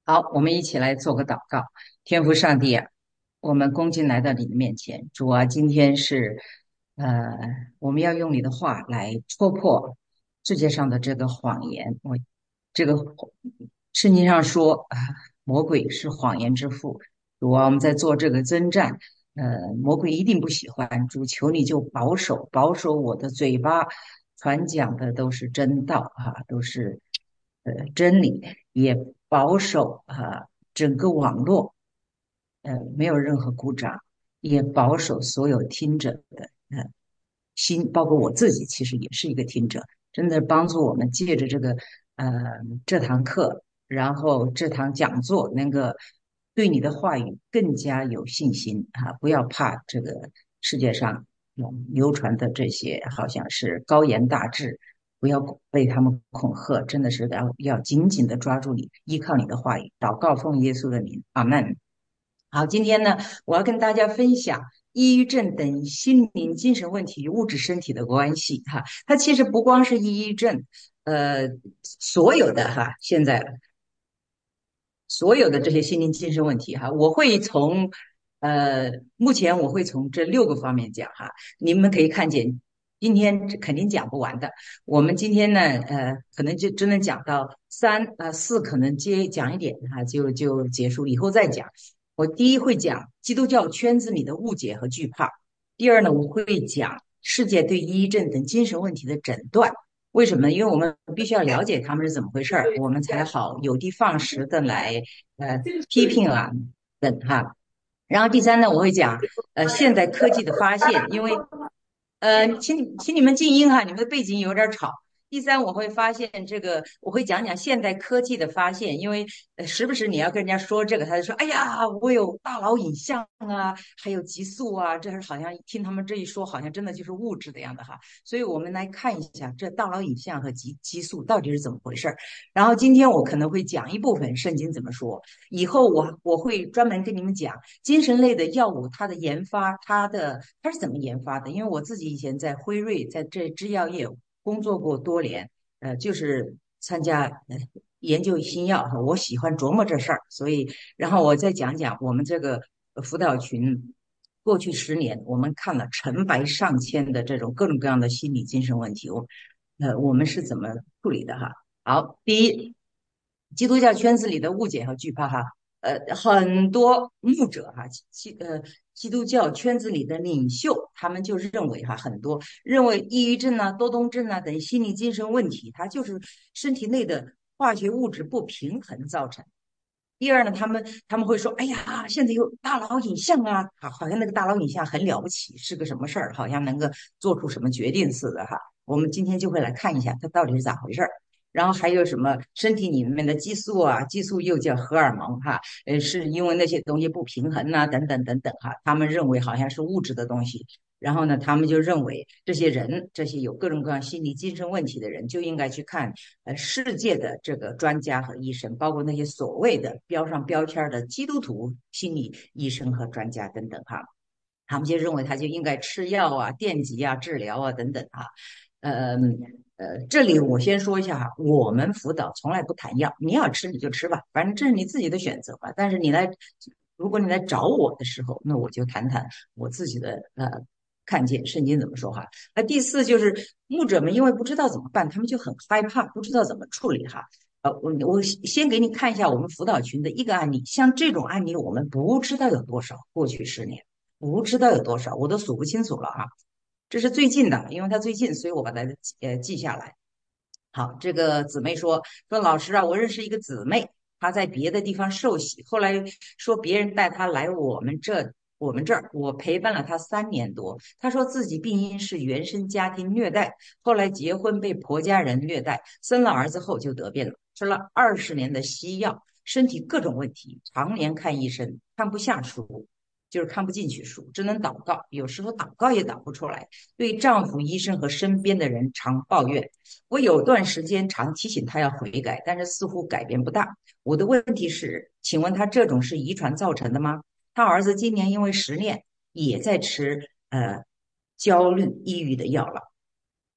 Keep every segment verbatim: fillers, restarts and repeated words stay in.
好，我们一起来做个祷告。天父上帝啊，我们恭敬来到你的面前。主啊，今天是，呃，我们要用你的话来戳破世界上的这个谎言。我这个圣经上说啊，魔鬼是谎言之父。主啊，我们在做这个征战，呃，魔鬼一定不喜欢。主，求你就保守保守我的嘴巴，传讲的都是真道哈、都是呃真理。也保守啊整个网络，呃没有任何故障，也保守所有听者的呃心，包括我自己，其实也是一个听者，真的帮助我们借着这个呃这堂课，然后这堂讲座，能够对你的话语更加有信心啊！不要怕这个世界上嗯流传的这些好像是高言大志，不要被他们恐吓，真的是要要紧紧的抓住你，依靠你的话语，祷告奉耶稣的名，阿门。好，今天呢，我要跟大家分享抑郁症等心灵精神问题与物质身体的关系哈。它其实不光是抑郁症，呃，所有的哈，现在所有的这些心灵精神问题哈，我会从呃，目前我会从这六个方面讲哈。你们可以看见，今天肯定讲不完的。我们今天呢，呃，可能就只能讲到三啊、呃、四，可能接讲一点哈，就就结束，以后再讲。我第一会讲基督教圈子里的误解和惧怕，第二呢，我会讲世界对抑郁症等精神问题的诊断。为什么？因为我们必须要了解他们是怎么回事儿，我们才好有的放矢的来呃批评啊等哈。然后第三呢，我会讲呃现代科技的发现，因为呃，请请你们静音哈，你们的背景有点吵。第三，我会发现这个，我会讲讲现代科技的发现，因为呃，时不时你要跟人家说这个，他就说，哎呀，我有大脑影像啊，还有激素啊，这是好像听他们这一说，好像真的就是物质的样的哈。所以我们来看一下这大脑影像和激激素到底是怎么回事儿。然后今天我可能会讲一部分圣经怎么说，以后我我会专门跟你们讲精神类的药物它的研发，它的它是怎么研发的？因为我自己以前在辉瑞在这制药业工作过多年，呃，就是参加呃研究新药，我喜欢琢磨这事儿，所以然后我再讲讲我们这个呃辅导群。过去十年，我们看了成百上千的这种各种各样的心理精神问题，我呃我们是怎么处理的哈？好，第一，基督教圈子里的误解和惧怕哈，呃，很多牧者哈，基呃基督教圈子里的领袖，他们就认为哈，很多认为抑郁症啊、多动症啊等心理精神问题，它就是身体内的化学物质不平衡造成。第二呢，他们他们会说，哎呀，现在有大脑影像啊，好，好像那个大脑影像很了不起，是个什么事儿，好像能够做出什么决定似的哈。我们今天就会来看一下它到底是咋回事儿。然后还有什么身体里面的激素啊，激素又叫荷尔蒙哈，呃，是因为那些东西不平衡呐、等等等等哈，他们认为好像是物质的东西，然后呢，他们就认为这些人，这些有各种各样心理精神问题的人，就应该去看呃世界的这个专家和医生，包括那些所谓的标上标签的基督徒心理医生和专家等等哈。他们就认为他就应该吃药啊、电击啊、治疗啊等等啊。呃呃，这里我先说一下哈，我们辅导从来不谈药，你要吃你就吃吧，反正这是你自己的选择吧。但是你来，如果你来找我的时候，那我就谈谈我自己的呃看见，圣经怎么说哈。那第四就是牧者们因为不知道怎么办，他们就很害怕，不知道怎么处理哈。呃，我我先给你看一下我们辅导群的一个案例，像这种案例我们不知道有多少，过去十年不知道有多少，我都数不清楚了哈。这是最近的，因为它最近，所以我把它呃记下来。好，这个姊妹说说老师啊，我认识一个姊妹，她在别的地方受洗，后来说别人带她来我们这我们这儿，我陪伴了她三年多。她说自己病因是原生家庭虐待，后来结婚被婆家人虐待，生了儿子后就得病了，吃了二十年的西药，身体各种问题，常年看医生，看不下书。就是看不进去书，只能祷告，有时候祷告也祷不出来。对丈夫、医生和身边的人常抱怨，我有段时间常提醒他要悔改，但是似乎改变不大。我的问题是，请问他这种是遗传造成的吗？他儿子今年因为失恋也在吃呃焦虑、抑郁的药了。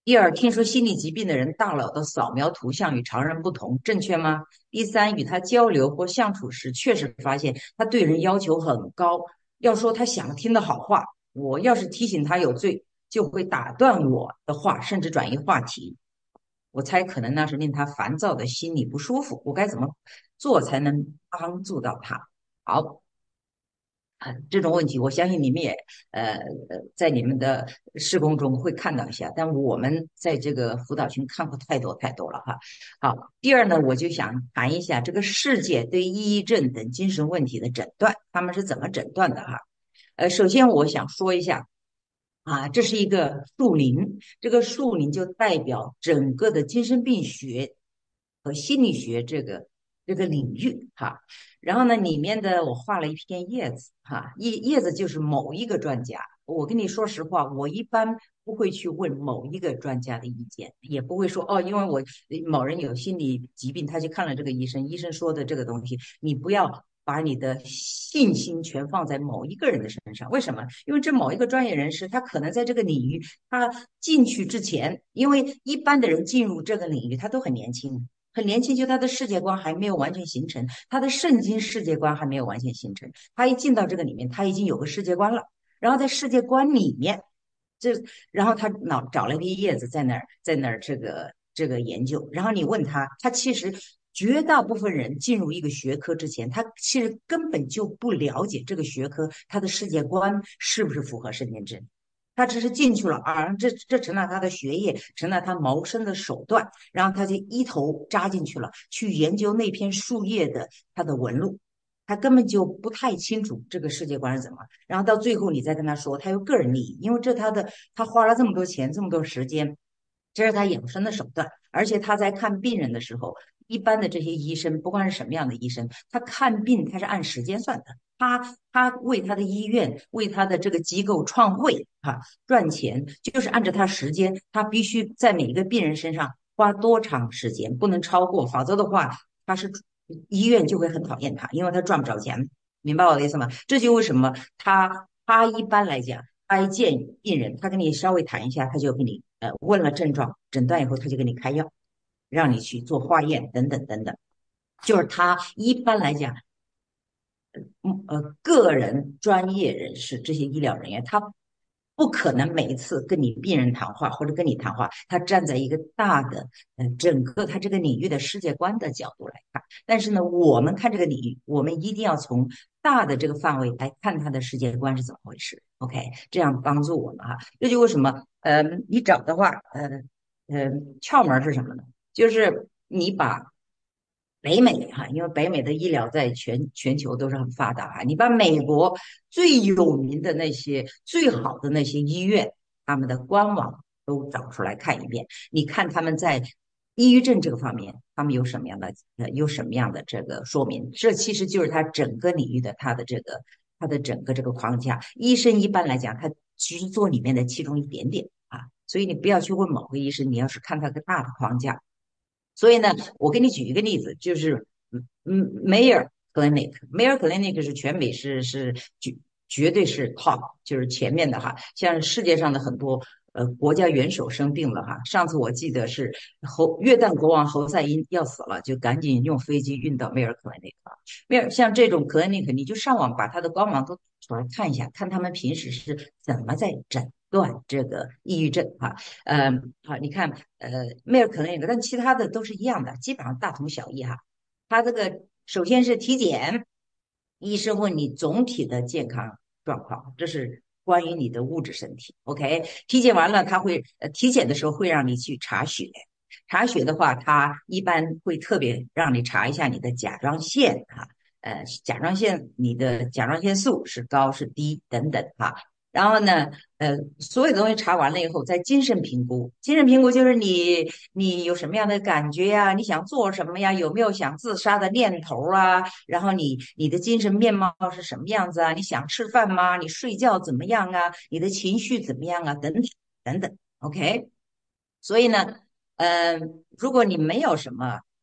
第二，听说心理疾病的人大脑的扫描图像与常人不同，正确吗？第三，与他交流或相处时，确实发现他对人要求很高。要说他想听的好话，我要是提醒他有罪，就会打断我的话，甚至转移话题。我猜可能那是令他烦躁的心理不舒服。我该怎么做才能帮助到他？好，啊，这种问题，我相信你们也呃呃，在你们的施工中会看到一下，但我们在这个辅导群看过太多太多了哈。好，第二呢，我就想谈一下这个世界对抑郁症等精神问题的诊断，他们是怎么诊断的哈。呃，首先我想说一下啊，这是一个树林，这个树林就代表整个的精神病学和心理学这个这个领域哈。然后呢，里面的我画了一片叶子哈，叶叶子就是某一个专家。我跟你说实话，我一般不会去问某一个专家的意见，也不会说哦，因为我某人有心理疾病，他去看了这个医生，医生说的这个东西，你不要把你的信心全放在某一个人的身上。为什么？因为这某一个专业人士，他可能在这个领域，他进去之前，因为一般的人进入这个领域，他都很年轻。很年轻，就他的世界观还没有完全形成，他的圣经世界观还没有完全形成。他一进到这个里面，他已经有个世界观了。然后在世界观里面，这然后他脑找了一个叶子在那儿，在那儿这个这个研究。然后你问他，他其实绝大部分人进入一个学科之前，他其实根本就不了解这个学科他的世界观是不是符合圣经真。他只是进去了啊，这这成了他的学业，成了他谋生的手段，然后他就一头扎进去了，去研究那片树叶的它的纹路，他根本就不太清楚这个世界观是怎么。然后到最后你再跟他说，他有个人利益，因为这他的他花了这么多钱，这么多时间，这是他养生的手段，而且他在看病人的时候。一般的这些医生，不管是什么样的医生，他看病他是按时间算的，他他为他的医院、为他的这个机构创汇啊赚钱，就是按照他时间，他必须在每一个病人身上花多长时间，不能超过，否则的话，他是医院就会很讨厌他，因为他赚不着钱，明白我的意思吗？这就为什么他他一般来讲，他一见病人，他跟你稍微谈一下，他就给你呃问了症状、诊断以后，他就给你开药，让你去做化验等等等等。就是他一般来讲，嗯呃，个人专业人士这些医疗人员，他不可能每一次跟你病人谈话或者跟你谈话，他站在一个大的，呃，整个他这个领域的世界观的角度来看。但是呢，我们看这个领域，我们一定要从大的这个范围来看他的世界观是怎么回事。OK，这样帮助我们哈。这就为什么，呃，你找的话，呃呃，窍门是什么呢？就是你把北美哈，因为北美的医疗在全全球都是很发达哈，你把美国最有名的那些最好的那些医院，他们的官网都找出来看一遍，你看他们在抑郁症这个方面，他们有什么样的呃有什么样的这个说明？这其实就是他整个领域的他的这个他的整个这个框架。医生一般来讲，他只是做里面的其中一点点啊，所以你不要去问某个医生，你要是看他个大的框架。所以呢，我给你举一个例子，就是嗯嗯，Mayor Clinic，Mayor Clinic 是全美是是绝绝对是 top，就是前面的哈。像世界上的很多呃国家元首生病了哈，上次我记得是侯约旦国王侯赛因要死了，就赶紧用飞机运到 Mayor Clinic 啊。Mayor 像这种 clinic，你就上网把它的官网都出来看一下，看他们平时是怎么在诊断这个抑郁症哈。呃，好，你看，呃，梅尔可能有个，但其他的都是一样的，基本上大同小异哈。他这个首先是体检，医生问你总体的健康状况，这是关于你的物质身体。OK，体检完了，他会呃体检的时候会让你去查血，查血的话，他一般会特别让你查一下你的甲状腺哈。呃，甲状腺你的甲状腺素是高是低等等哈。然后呢，呃，所有东西查完了以后，再精神评估。精神评估就是你你有什么样的感觉呀？你想做什么呀？有没有想自杀的念头啊？然后你你的精神面貌是什么样子啊？你想吃饭吗？你睡觉怎么样啊？你的情绪怎么样啊？等等等等。OK，所以呢，呃，如果你没有什么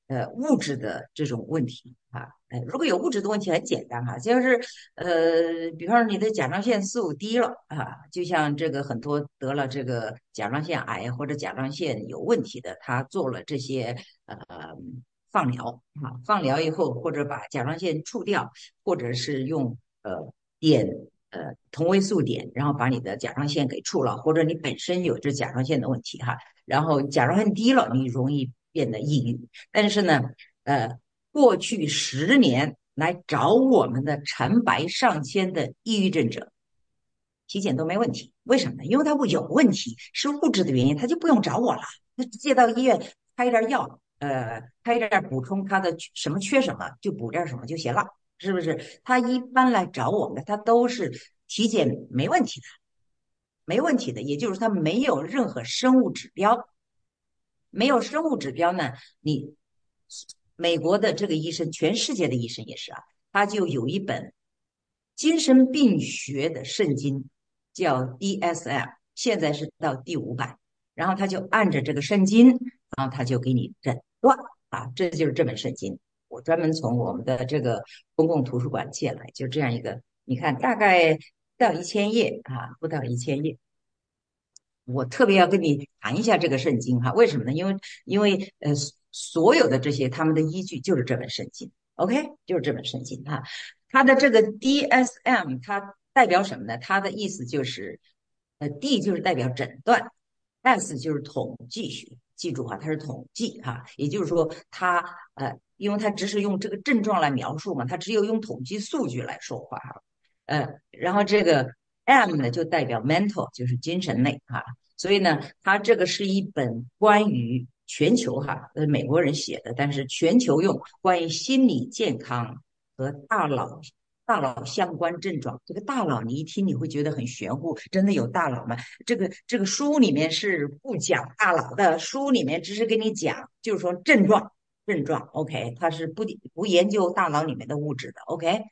呃物质的这种问题啊。呃，如果有物质的问题很简单哈，就是呃，比方说你的甲状腺素低了啊，就像这个很多得了这个甲状腺癌或者甲状腺有问题的，他做了这些呃放疗啊，放疗以后或者把甲状腺除掉，或者是用呃碘呃同位素碘，然后把你的甲状腺给除了，或者你本身有这甲状腺的问题哈，然后甲状腺低了，你容易变得抑郁。但是呢，呃，过去十年来找我们的成百上千的抑郁症者，体检都没问题。为什么呢？因为他有问题，是物质的原因，他就不用找我了，他直接到医院开一点药，呃，开一点补充他的什么缺什么，就补点什么就行了，是不是？他一般来找我们的，他都是体检没问题的，没问题的，也就是他没有任何生物指标，没有生物指标呢，你美国的这个医生，全世界的医生也是啊，他就有一本精神病学的圣经，叫 D S M，现在是到第五版，然后他就按着这个圣经，然后他就给你诊断啊，这就是这本圣经。我专门从我们的这个公共图书馆借来，就这样一个，你看大概不到一千页啊，不到一千页。我特别要跟你谈一下这个圣经哈，为什么呢？因为因为呃，所有的这些他们的依据就是这本圣经，OK，就是这本圣经哈。它的这个 D S M 它代表什么呢？它的意思就是，呃，D 就是代表诊断，S 就是统计学，记住哈，它是统计哈，也就是说它呃，因为它只是用这个症状来描述嘛，它只有用统计数据来说话哈。呃，然后这个 M 呢就代表 mental，就是精神类哈，所以呢，它这个是一本关于全球哈，呃，美国人写的，但是全球用关于心理健康和大脑大脑相关症状。这个大脑你一听你会觉得很玄乎，真的有大脑吗？这个这个书里面是不讲大脑的，书里面只是给你讲，就是说症状症状，OK，它是不不研究大脑里面的物质的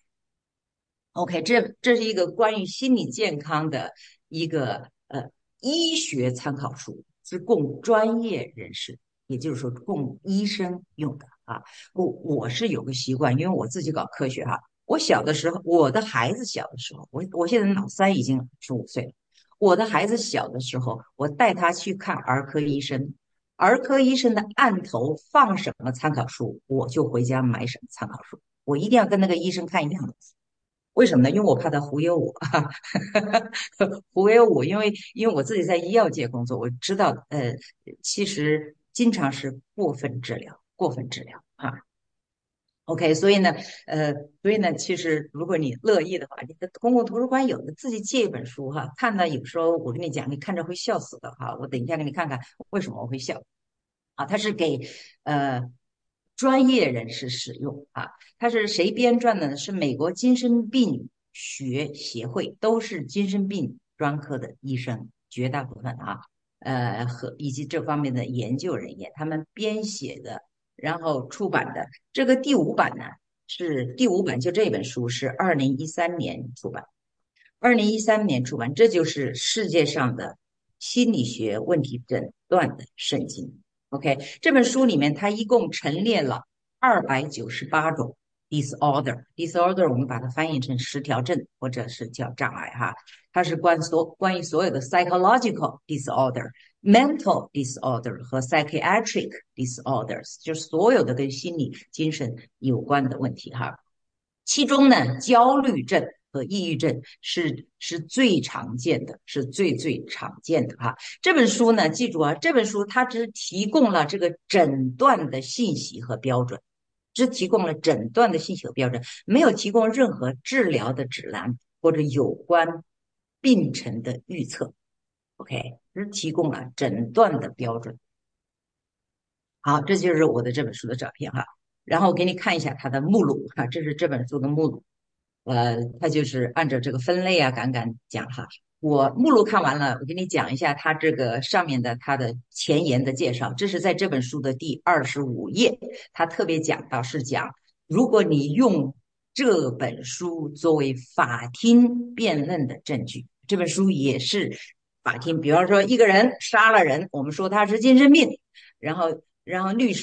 ，OK。OK，这这是一个关于心理健康的一个呃医学参考书，是供专业人士，也就是说供医生用的啊。我我是有个习惯，因为我自己搞科学哈。我小的时候，我的孩子小的时候，我我现在老三已经十五岁了。我的孩子小的时候，我带他去看儿科医生，儿科医生的案头放什么参考书，我就回家买什么参考书。我一定要跟那个医生看一样的。为什么呢？因为我怕他忽悠我，忽悠我，因为因为我自己在医药界工作，我知道，呃，其实经常是过分治疗，过分治疗啊。OK，所以呢，呃，所以呢，其实如果你乐意的话，你的公共图书馆有的，自己借一本书哈，看到有时候我跟你讲，你看着会笑死的哈。我等一下给你看看为什么我会笑。啊，它是给呃专业人士使用啊。它是谁编撰的呢？是美国精神病学协会，都是精神病专科的医生，绝大部分啊，呃和以及这方面的研究人员，他们编写的，然后出版的。这个第五版呢，是第五版，就这本书是二零一三年出版。二零一三年出版，这就是世界上的心理学问题诊断的圣经。OK，这本书里面它一共陈列了二百九十八种 disorder，disorder 我们把它翻译成失调症或者是叫障碍哈，它是关所关于所有的 psychological disorder、mental disorder 和 psychiatric disorders，就是所有的跟心理精神有关的问题哈。其中呢，焦虑症和抑郁症是是最常见的，是最最常见的哈。这本书呢，记住啊，这本书它只提供了这个诊断的信息和标准，只提供了诊断的信息和标准，没有提供任何治疗的指南或者有关病程的预测。OK，只提供了诊断的标准。好，这就是我的这本书的照片哈。然后我给你看一下它的目录哈，这是这本书的目录。呃，它就是按照这个分类啊，敢敢讲哈。我目录看完了，我给你讲一下它这个上面的它的前言的介绍。这是在这本书的第二十五页，它特别讲到是讲，如果你用这本书作为法庭辩论的证据，这本书也是法庭，比方说一个人杀了人，我们说他是精神病，然后然后律师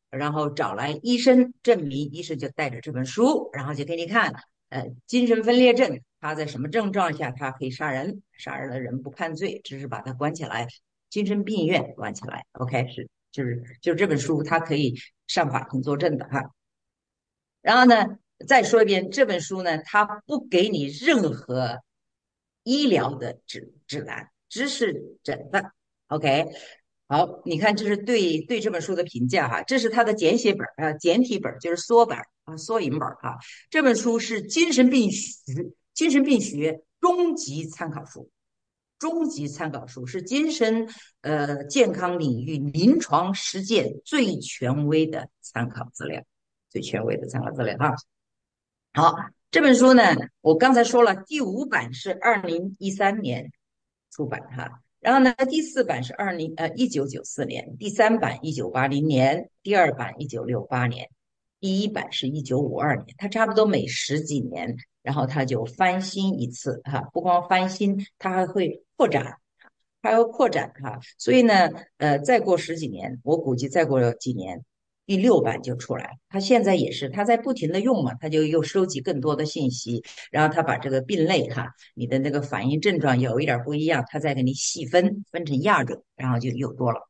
然后找来医生证明，医生就带着这本书，然后就给你看，呃，精神分裂症他在什么症状下他可以杀人，杀人的人不判罪，只是把他关起来，精神病院关起来。OK，是就是就是这本书它可以上法庭作证的哈。然后呢，再说一遍，这本书呢，它不给你任何医疗的指指南，只是诊断。OK，好，你看这是对对这本书的评价哈，这是它的简写本呃简体本就是缩本啊缩影本哈。这本书是精神病学精神病学终极参考书，终极参考书是精神呃健康领域临床实践最权威的参考资料，最权威的参考资料哈。好，这本书呢，我刚才说了，第五版是二零一三年出版哈，然后呢，第四版是二零呃一九九四年，第三版一九八零年，第二版一九六八年，第一版是一九五二年，它差不多每十几年，然后它就翻新一次哈，不光翻新，它还会扩展。它要扩展哈，所以呢，呃，再过十几年，我估计再过几年，第六版就出来。它现在也是，它在不停的用嘛，它就又收集更多的信息，然后它把这个病类哈，你的那个反应症状有一点不一样，它再给你细分，分成亚种，然后就有多了。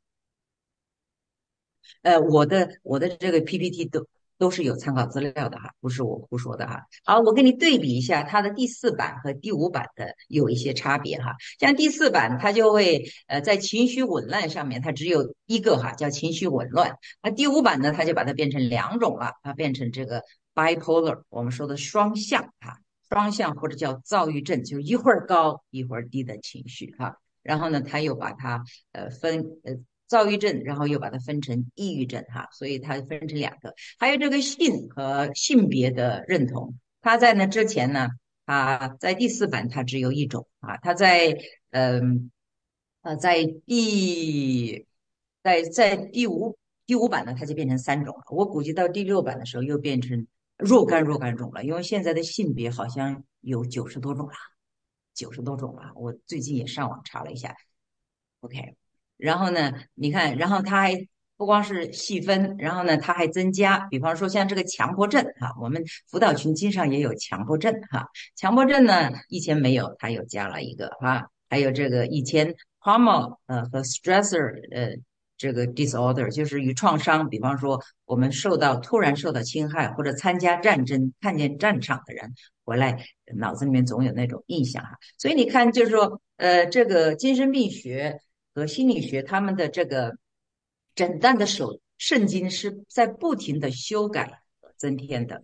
呃，我的我的这个 P P T 都都是有参考资料的哈，不是我胡说的哈。好，我给你对比一下它的第四版和第五版的有一些差别哈。像第四版，它就会呃在情绪紊乱上面，它只有一个哈，叫情绪紊乱。那第五版呢，它就把它变成两种了，它变成这个 bipolar，我们说的双向哈，双向或者叫躁郁症，就一会儿高一会儿低的情绪哈。然后呢，他又把它呃分呃躁郁症，然后又把它分成抑郁症哈，所以它分成两个。还有这个性和性别的认同，它在那之前呢，它在第四版它只有一种啊，它在嗯呃在第在在第五第五版呢，它就变成三种了。我估计到第六版的时候又变成若干若干种了，因为现在的性别好像有九十多种了。九十多种了，我最近也上网查了一下。OK，然后呢，你看，然后它还不光是细分，然后呢，它还增加，比方说像这个强迫症哈，我们辅导群经常也有强迫症哈，强迫症呢以前没有，它又加了一个哈，还有这个以前 trauma 呃和 stressor 呃这个 disorder 就是与创伤，比方说我们受到突然受到侵害或者参加战争，看见战场的人回来，脑子里面总有那种印象哈，所以你看，就是说呃这个精神病学。和心理学他们的这个诊断的手圣经是在不停的修改和增添的。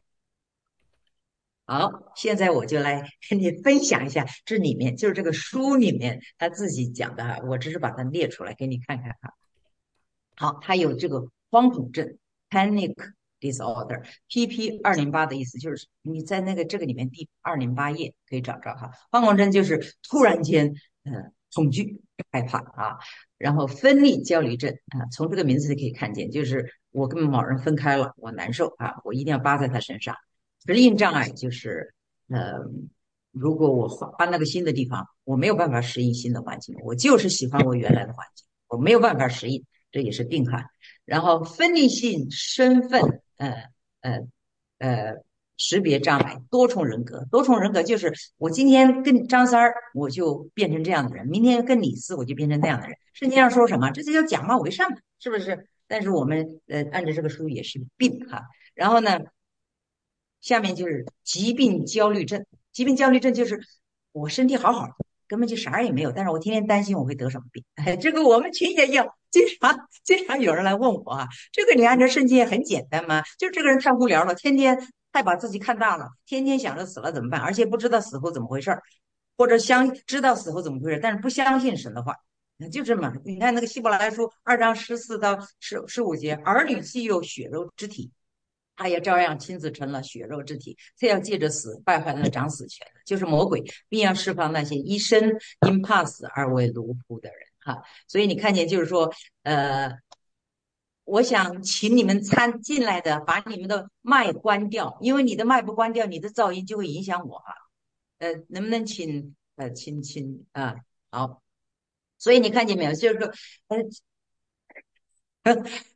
好，现在我就来跟你分享一下这里面就是这个书里面他自己讲的哈，我只是把它列出来给你看看哈。好，他有这个慌恐症 （panic disorder），P P 二零八的意思就是你在那个这个里面第二零八页可以找着哈。慌恐症就是突然间呃恐惧害怕啊，然后分离焦虑症啊，从这个名字就可以看见，就是我跟某人分开了，我难受啊，我一定要扒在他身上。适应障碍就是呃。如果我换搬了个新的地方，我没有办法适应新的环境，我就是喜欢我原来的环境，我没有办法适应。这也是病患。然后分离性身份呃呃呃识别障碍，多重人格，多重人格就是我今天跟张三儿我就变成这样的人，明天跟李四我就变成那样的人。圣经上说什么？这就叫假冒为善嘛，是不是？但是我们呃按照这个书也是病哈。然后呢，下面就是疾病焦虑症。疾病焦虑症就是我身体好好的，根本就啥也没有，但是我天天担心我会得什么病。哎，这个我们群也有，经常经常有人来问我啊，这个你按照圣经也很简单吗？就这个人太无聊了，天天太把自己看大了，天天想着死了怎么办，而且不知道死后怎么回事儿，或者相知道死后怎么回事，但是不相信神的话。就这么，你看那个希伯来书二章十四到十十五节，儿女既有血肉之体，他也照样亲自成了血肉之体，他要借着死败坏那掌死权的，就是魔鬼，并要释放那些一生因怕死而为奴仆的人。哈，所以你看见就是说，呃，我想请你们参进来的，把你们的麦关掉，因为你的麦不关掉，你的噪音就会影响我哈。呃，能不能请呃，请请啊，好。所以你看见没有？就是说，呃，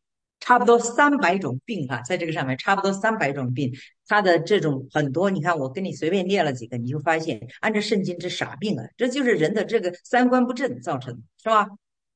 差不多三百种病哈，在这个上面差不多三百种病，它的这种很多，你看我跟你随便列了几个，你就发现按照圣经这傻病啊，这就是人的这个三观不正造成的，是吧？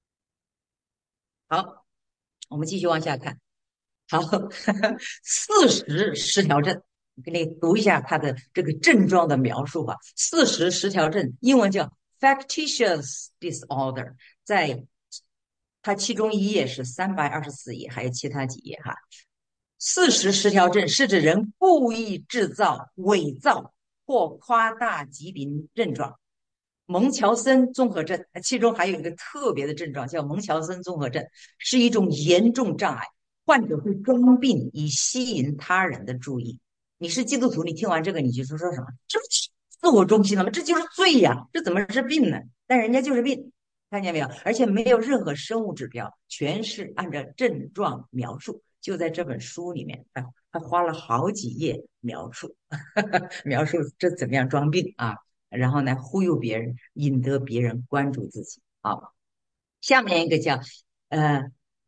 好，我们继续往下看。好，四十失调症，我给你读一下它的这个症状的描述吧。四十失调症，英文叫 factitious disorder，在它其中一页是三百二十四页，还有其他几页哈。四十失调症是指人故意制造、伪造或夸大疾病症状。蒙乔森综合症，其中还有一个特别的症状叫蒙乔森综合症，是一种严重障碍。患者会装病以吸引他人的注意。你是基督徒，你听完这个你就说说什么？这不是自我中心了吗？这就是罪呀！这怎么是病呢？但人家就是病，看见没有？而且没有任何生物指标，全是按照症状描述。就在这本书里面，他他花了好几页描述，描述这怎么样装病啊？然后呢，忽悠别人，引得别人关注自己。好，下面一个叫呃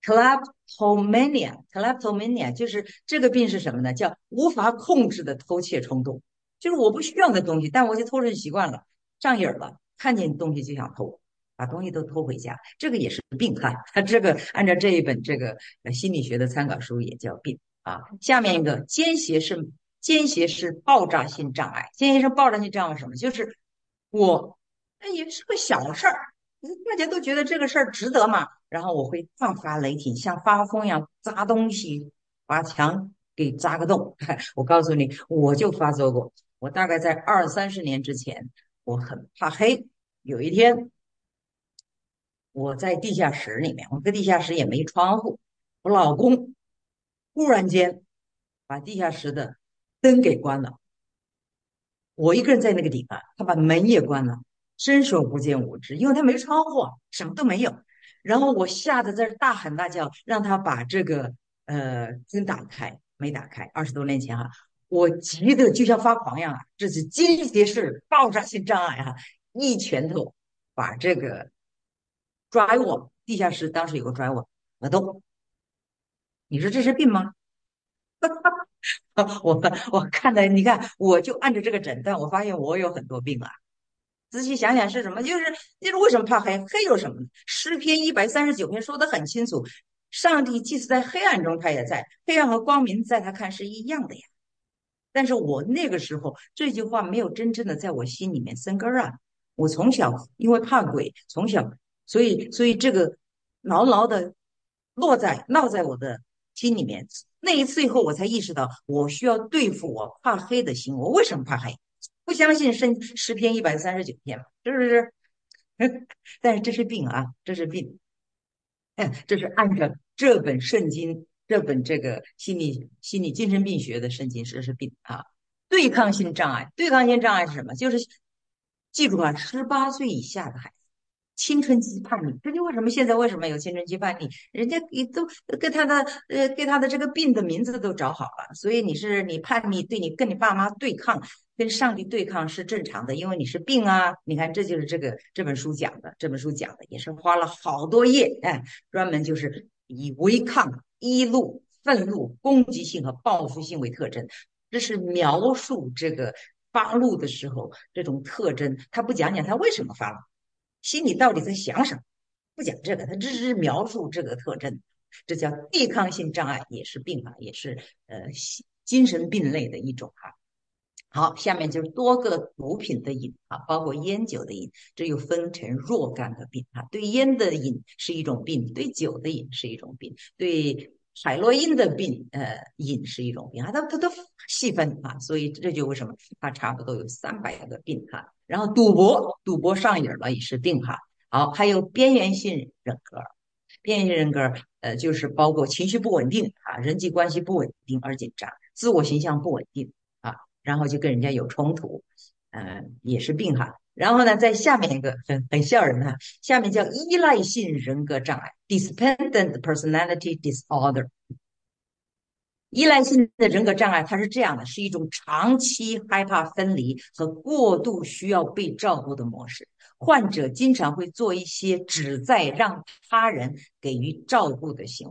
kleptomania，kleptomania 就是这个病是什么呢？叫无法控制的偷窃冲动，就是我不需要的东西，但我就偷人习惯了，上瘾了，看见东西就想偷。把东西都偷回家，这个也是病哈。他这个按照这一本这个呃心理学的参考书也叫病啊。下面一个间歇式间歇式爆炸性障碍，间歇性爆炸性障碍是什么？就是我那也是个小事儿，大家都觉得这个事儿值得嘛，然后我会大发雷霆，像发疯一样砸东西，把墙给砸个洞。我告诉你，我就发作过。我大概在二三十年之前，我很怕黑。有一天，我在地下室里面，我个地下室也没窗户，我老公忽然间把地下室的灯给关了。我一个人在那个地方，他把门也关了，伸手不见五指，因为他没窗户啊，什么都没有。然后我吓得在这大喊大叫，让他把这个呃灯打开，没打开。二十多年前哈、我急得就像发狂一样啊，这是间歇式爆炸性障碍哈、一拳头把这个 drywall 地下室当时有个 drywall 打动。你说这是病吗？我我看的，你看，我就按照这个诊断，我发现我有很多病啊。仔细想想是什么？就是就是为什么怕黑？黑有什么呢？诗篇一百三十九篇说的很清楚，上帝即使在黑暗中，他也在，黑暗和光明在他看是一样的呀。但是我那个时候这句话没有真正的在我心里面生根儿啊。我从小因为怕鬼，从小所以所以这个牢牢的落在烙在我的心里面。那一次以后，我才意识到我需要对付我怕黑的心。我为什么怕黑？不相信圣诗篇一百三十九篇嘛，是不是？但是这是病啊，这是病。哎，这是按照这本圣经，这本这个心理心理精神病学的圣经，这是病啊。对抗性障碍，对抗性障碍是什么？就是记住啊，十八岁以下的孩子，青春期叛逆。这就为什么现在为什么有青春期叛逆？人家也都跟他的呃跟他的这个病的名字都找好了。所以你是你叛逆，对你跟你爸妈对抗，跟上帝对抗是正常的，因为你是病啊。你看，这就是这个这本书讲的，这本书讲的也是花了好多页，哎，专门就是以违抗、易怒、愤怒、攻击性和报复性为特征。这是描述这个发怒的时候这种特征，他不讲讲他为什么发怒，心里到底在想什么，不讲这个，他只是描述这个特征。这叫抵抗性障碍，也是病啊，也是呃精神病类的一种哈、好，下面就是多个毒品的瘾啊，包括烟酒的瘾，这又分成若干个病啊。对烟的瘾是一种病，对酒的瘾是一种病，对海洛因的病，呃，瘾是一种病啊，它它都细分啊，所以这就为什么它差不多有三百个病哈。然后赌博，赌博上瘾了也是病哈。好，还有边缘性人格，边缘性人格，呃，就是包括情绪不稳定啊，人际关系不稳定而紧张，自我形象不稳定。啊。然后就跟人家有冲突，呃，也是病哈。然后呢，在下面一个很很吓人哈，下面叫依赖性人格障碍 （dependent personality disorder）。依赖性的人格障碍，它是这样的，是一种长期害怕分离和过度需要被照顾的模式。患者经常会做一些旨在让他人给予照顾的行为。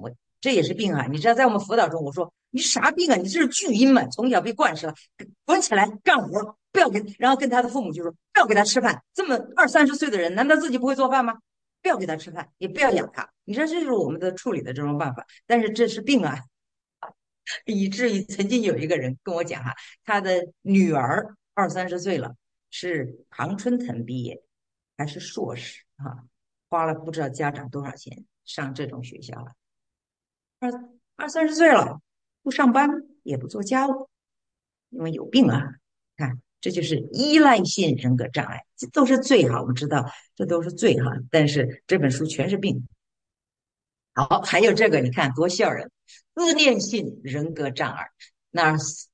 这也是病啊！你知道，在我们辅导中，我说你啥病啊？你这是巨婴嘛，从小被惯输了，滚起来干活，不要给。然后跟他的父母就说不要给他吃饭。这么二三十岁的人，难道自己不会做饭吗？不要给他吃饭，也不要养他。你说这就是我们的处理的这种办法，但是这是病啊，以至于曾经有一个人跟我讲哈、啊他的女儿二三十岁了，是常春藤毕业，还是硕士啊，花了不知道家长多少钱上这种学校了。二二三十岁了，不上班也不做家务，因为有病啊！看，这就是依赖性人格障碍，这都是罪哈，我们知道这都是罪哈，但是这本书全是病。好，还有这个，你看多笑人，自恋性人格障碍 （Narciss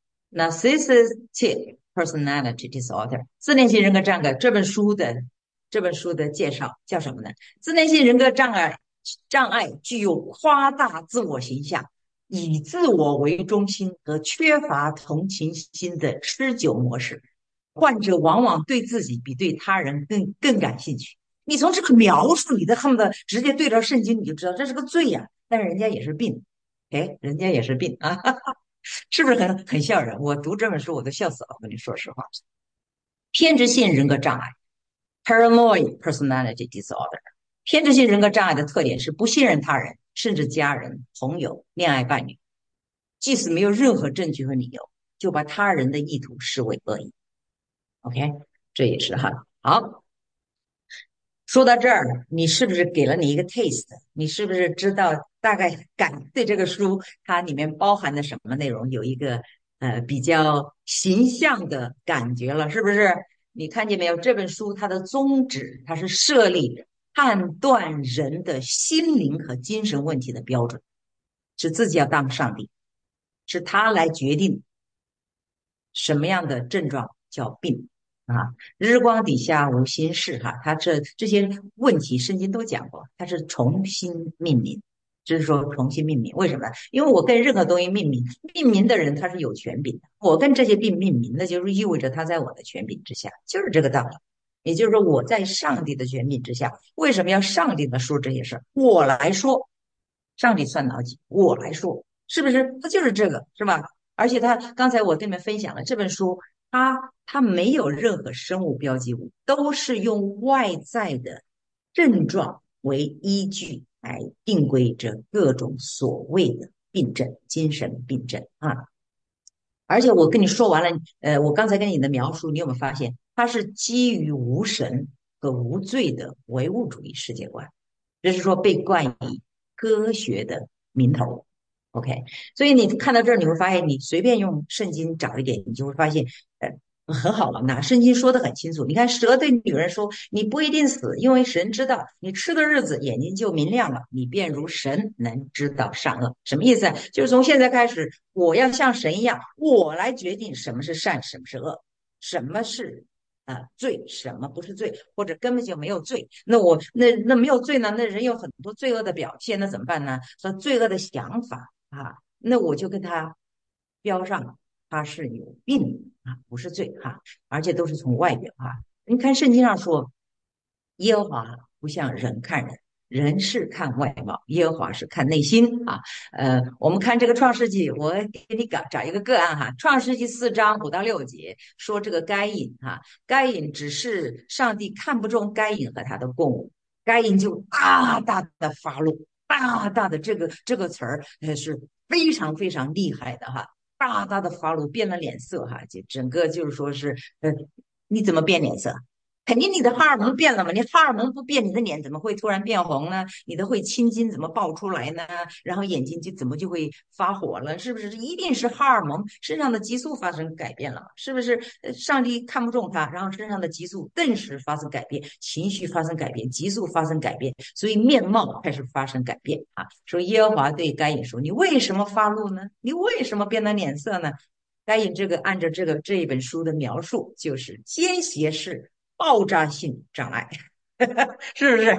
narcissistic personality disorder）。自恋性人格障碍这本书的这本书的介绍叫什么呢？自恋性人格障碍障碍具有夸大自我形象、以自我为中心和缺乏同情心的持久模式。患者往往对自己比对他人更更感兴趣。你从这个描述里的恨不得直接对照圣经，你就知道这是个罪呀、啊但是人家也是病，哎，人家也是病啊，哈哈，是不是很很笑人？我读这本书我都笑死了，我跟你说实话。偏执性人格障碍 （Paranoid Personality Disorder）。偏执性人格障碍的特点是不信任他人，甚至家人、朋友、恋爱伴侣，即使没有任何证据和理由，就把他人的意图视为恶意。OK，这也是哈。好，说到这儿，你是不是给了你一个 taste？你是不是知道大概感对这个书它里面包含的什么内容有一个呃比较形象的感觉了？是不是？你看见没有？这本书它的宗旨，它是设立判断人的心灵和精神问题的标准，是自己要当上帝，是他来决定什么样的症状叫病啊？日光底下无心事哈，他这这些问题圣经都讲过，他是重新命名，就是说重新命名。为什么？因为我跟任何东西命名，命名的人他是有权柄的，我跟这些病命名，那就是意味着他在我的权柄之下，就是这个道理。也就是说，我在上帝的权柄之下，为什么要上帝来说这些事儿？我来说，上帝算老几？我来说，是不是？他就是这个，是吧？而且他刚才我跟你们分享了这本书，它它没有任何生物标记物，都是用外在的症状为依据来定规着各种所谓的病症、精神病症啊。而且我跟你说完了，呃，我刚才跟你的描述，你有没有发现，它是基于无神和无罪的唯物主义世界观，就是说被冠以科学的名头。OK，所以你看到这儿，你会发现，你随便用圣经找一点，你就会发现，呃，很好了。那圣经说的很清楚，你看蛇对女人说：“你不一定死，因为神知道你吃的日子，眼睛就明亮了，你便如神能知道善恶。”什么意思啊？就是从现在开始，我要像神一样，我来决定什么是善，什么是恶，什么是啊罪，什么不是罪，或者根本就没有罪。那我那那没有罪呢？那人有很多罪恶的表现，那怎么办呢？和罪恶的想法啊，那我就跟他标上，他是有病啊，不是罪哈，而且都是从外表哈。你看圣经上说，耶和华不像人看人。人是看外貌，耶和华是看内心啊。呃，我们看这个创世纪，我给你找找一个个案哈。创世纪四章五到六节说这个该隐哈，该隐只是上帝看不中该隐和他的供物，该隐就大大的发怒，大大的这个这个词儿呃是非常非常厉害的哈，大大的发怒，变了脸色哈，就整个就是说是呃，你怎么变脸色？肯定你的荷尔蒙变了嘛，你荷尔蒙不变，你的脸怎么会突然变红呢？你的会青筋怎么爆出来呢？然后眼睛就怎么就会发火了？是不是？一定是荷尔蒙身上的激素发生改变了，是不是？上帝看不中他，然后身上的激素顿时发生改变，情绪发生改变，激素发生改变，所以面貌开始发生改变啊。说耶和华对该隐说：“你为什么发怒呢？你为什么变了脸色呢？”该隐这个按照这个这一本书的描述，就是间歇式爆炸性障碍，是不是？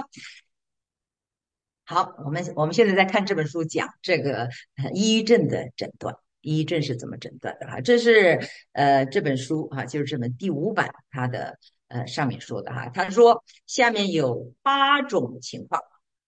好，我们我们现在在看这本书，讲这个呃抑郁症的诊断，抑郁症是怎么诊断的哈？这是呃这本书哈，就是这本第五版它的呃上面说的哈，他说下面有八种情况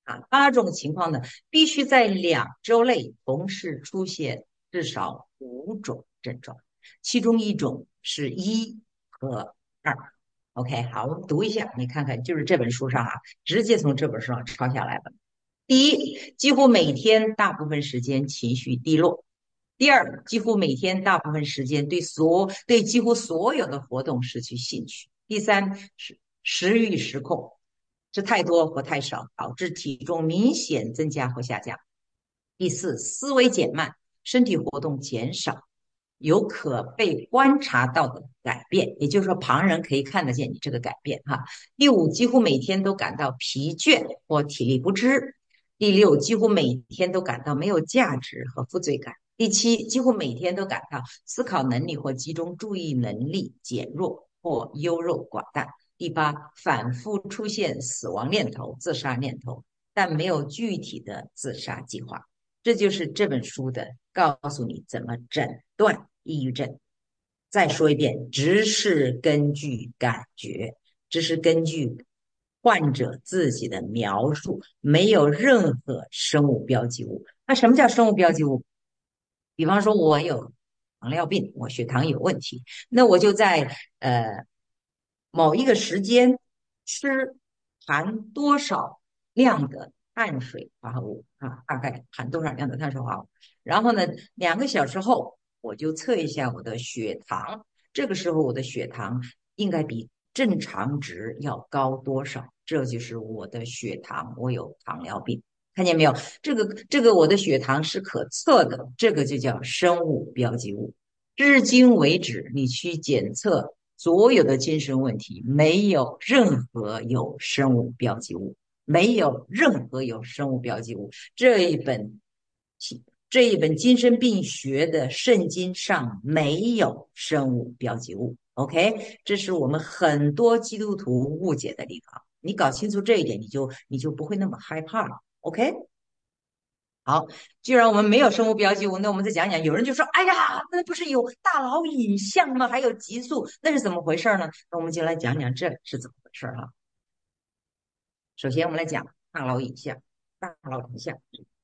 啊，八种情况呢，必须在两周内同时出现至少五种症状，其中一种是一和二。OK，好，我们读一下，你看看，就是这本书上啊，直接从这本书上抄下来的。第一，几乎每天大部分时间情绪低落；第二，几乎每天大部分时间对所对几乎所有的活动失去兴趣；第三，是食欲失控，吃太多或太少，导致体重明显增加或下降；第四，思维减慢，身体活动减少，有可被观察到的改变，也就是说，旁人可以看得见你这个改变哈。第五，几乎每天都感到疲倦或体力不支。第六，几乎每天都感到没有价值和负罪感。第七，几乎每天都感到思考能力或集中注意能力减弱或优柔寡断。第八，反复出现死亡念头、自杀念头，但没有具体的自杀计划。这就是这本书的告诉你怎么诊断抑郁症。再说一遍，只是根据感觉，只是根据患者自己的描述，没有任何生物标记物。那什么叫生物标记物？比方说，我有糖尿病，我血糖有问题，那我就在呃某一个时间吃含多少量的碳水化合物啊，大概含多少量的碳水化合物，然后呢，两个小时后我就测一下我的血糖，这个时候我的血糖应该比正常值要高多少？这就是我的血糖，我有糖尿病。看见没有？这个这个我的血糖是可测的，这个就叫生物标记物。至今为止，你去检测所有的精神问题，没有任何有生物标记物，没有任何有生物标记物。这一本这一本精神病学的圣经上没有生物标记物。OK，这是我们很多基督徒误解的地方。你搞清楚这一点，你就你就不会那么害怕了。OK，好，既然我们没有生物标记物，那我们再讲讲。有人就说：“哎呀，那不是有大脑影像吗？还有激素，那是怎么回事呢？”那我们就来讲讲这是怎么回事哈。首先，我们来讲大脑影像。大脑影像，